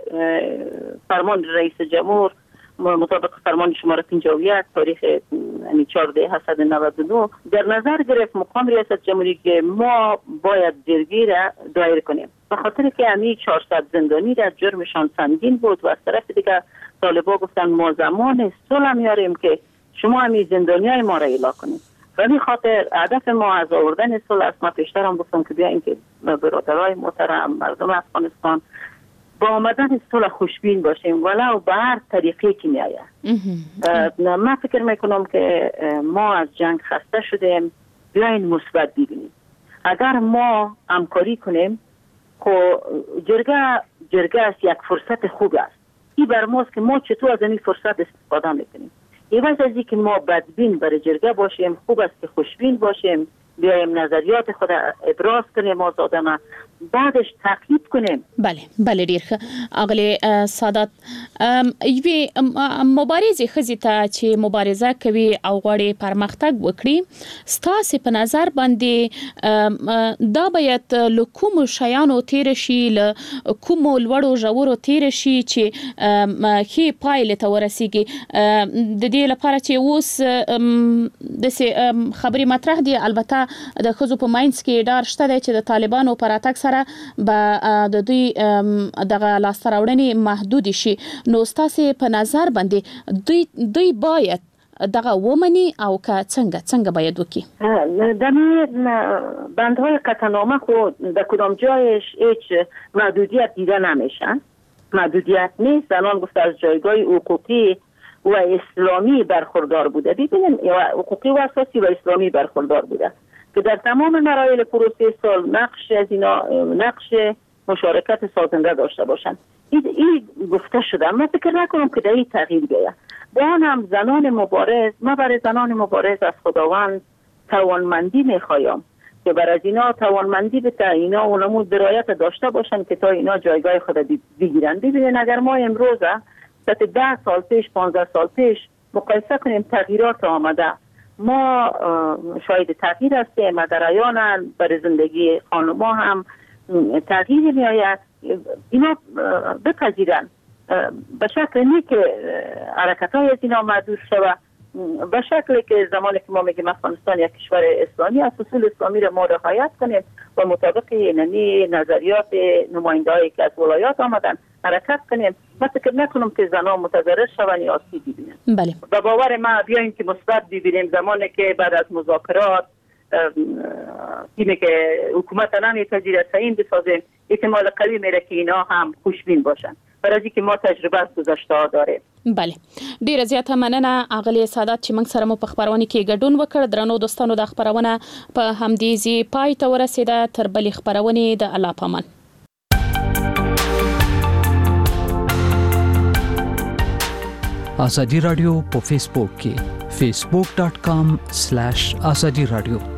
فرمان رئیس جمهور مطابق فرمان شماره پنجاه و یک تاریخ یعنی چهارده هفتصد و نود و نه در نظر گرفت مقام ریاست جمهوری که ما باید جرگه را دایر کنیم به خاطر که همین چهارصد زندانی را جرمشان سنگین بود و از طرف دیگه طالبا گفتن ما زمان صلح میاریم که شما همین زندانیای ما را اعلام کنید. و به خاطر هدف ما از آوردن صلح است. من پیشتر هم گفتم که بیاین که برادرای محترم مردم افغانستان با آمدن صلح خوشبین باشیم ولو به هر طریقی که میآید. من فکر میکنم که ما از جنگ خسته شدیم، بیاین مثبت ببینیم. اگر ما همکاری کنیم خب جرگه جرگه است یک فرصت خوب است. این بر ماست که ما چطور از این فرصت استفاده میکنیم. ایواز از اینکه ما بدبین برای جرگه باشیم خوب است که خوشبین باشیم، بیایم نظریات خود ابراز کنیم آزادانه بعدش تعقیب کنیم. بله بله ډیر ښه. اغلی سعادت یوې مبارزې ښځې ته چې مبارزه کوي او غواړي پرمختګ وکړي ستاسو په نظر باندې دا باید له کومو شیانو تیر شي له کومو لوړو ژورو تیر شي چې ښې پایلې ته ورسیږي د دې لپاره چې اوس داسې خبرې مطرح دي. البته د ښځو په منځ کې ډار شته دی چې د طالبانو په راتګ سره به د دوی دغه لاسته راوړنې محدود شي. نو ستاسو په نظر باندې دوی دوی باید دغه ومني او که څنګه څنګه باید وکړي؟ در بندهای قطعنامه خود در کدام جایش هیچ محدودیت دیده نمیشه. محدودیت نیست. الان گفته از جایگاه حقوقی و اسلامی برخوردار بوده. ببینیم حقوقی و اساسی و اسلامی برخوردار بوده که در تمام مراحل پروسه سال نقش از اینا نقش مشارکت سازنده داشته باشند. این این گفته شده. من فکر نکنم که در این تغییر بیاید. با آن هم زنان مبارز، ما برای زنان مبارز از خداوند توانمندی میخوایم که بر از اینا توانمندی بده، اینا اونمون درایت داشته باشن که تا اینا جایگاه خود بگیرن. ببینید اگر ما امروز سطح ده سال پیش پانزده سال پیش مقایسه کنیم تغییرات آمده، ما شاید تغییر هستیم و در ایان بر زندگی خانما هم تغییر می آید. اینا بپذیرن به شکل نه که حرکت های از اینا محدود شود، به شکلی که زمانی که ما میگیم افغانستان یک کشور اسلامی است، اصول اسلامی را ما رعایت کنیم و مطابق اینمی نظریات نماینده‌ای که از ولایات آمدن حرکت کنیم. من فکر نکنم که زنان متضرر شوند یا آسیب ببینن. بله. و باور ما بیایم که مثبت ببینیم زمانی که بعد از مذاکرات اینه که حکومت نمی‌پذیره تعیین بسازیم، احتمال قوی میره که اینا هم خوشبین باشن. برای که ما تجربه از گذشته ها داریم. بله. ډیره زیاته مننه اغلی سادات چې موږ سره مو په خبرونه کې ګډون وکړ. درنو دوستانو د خبرونه په همدې ځای پای ته ورسیده. تر بلې خبرونه د الله پامان. ازادي رادیو په فیسبوک کې facebook dot com slash azadi radio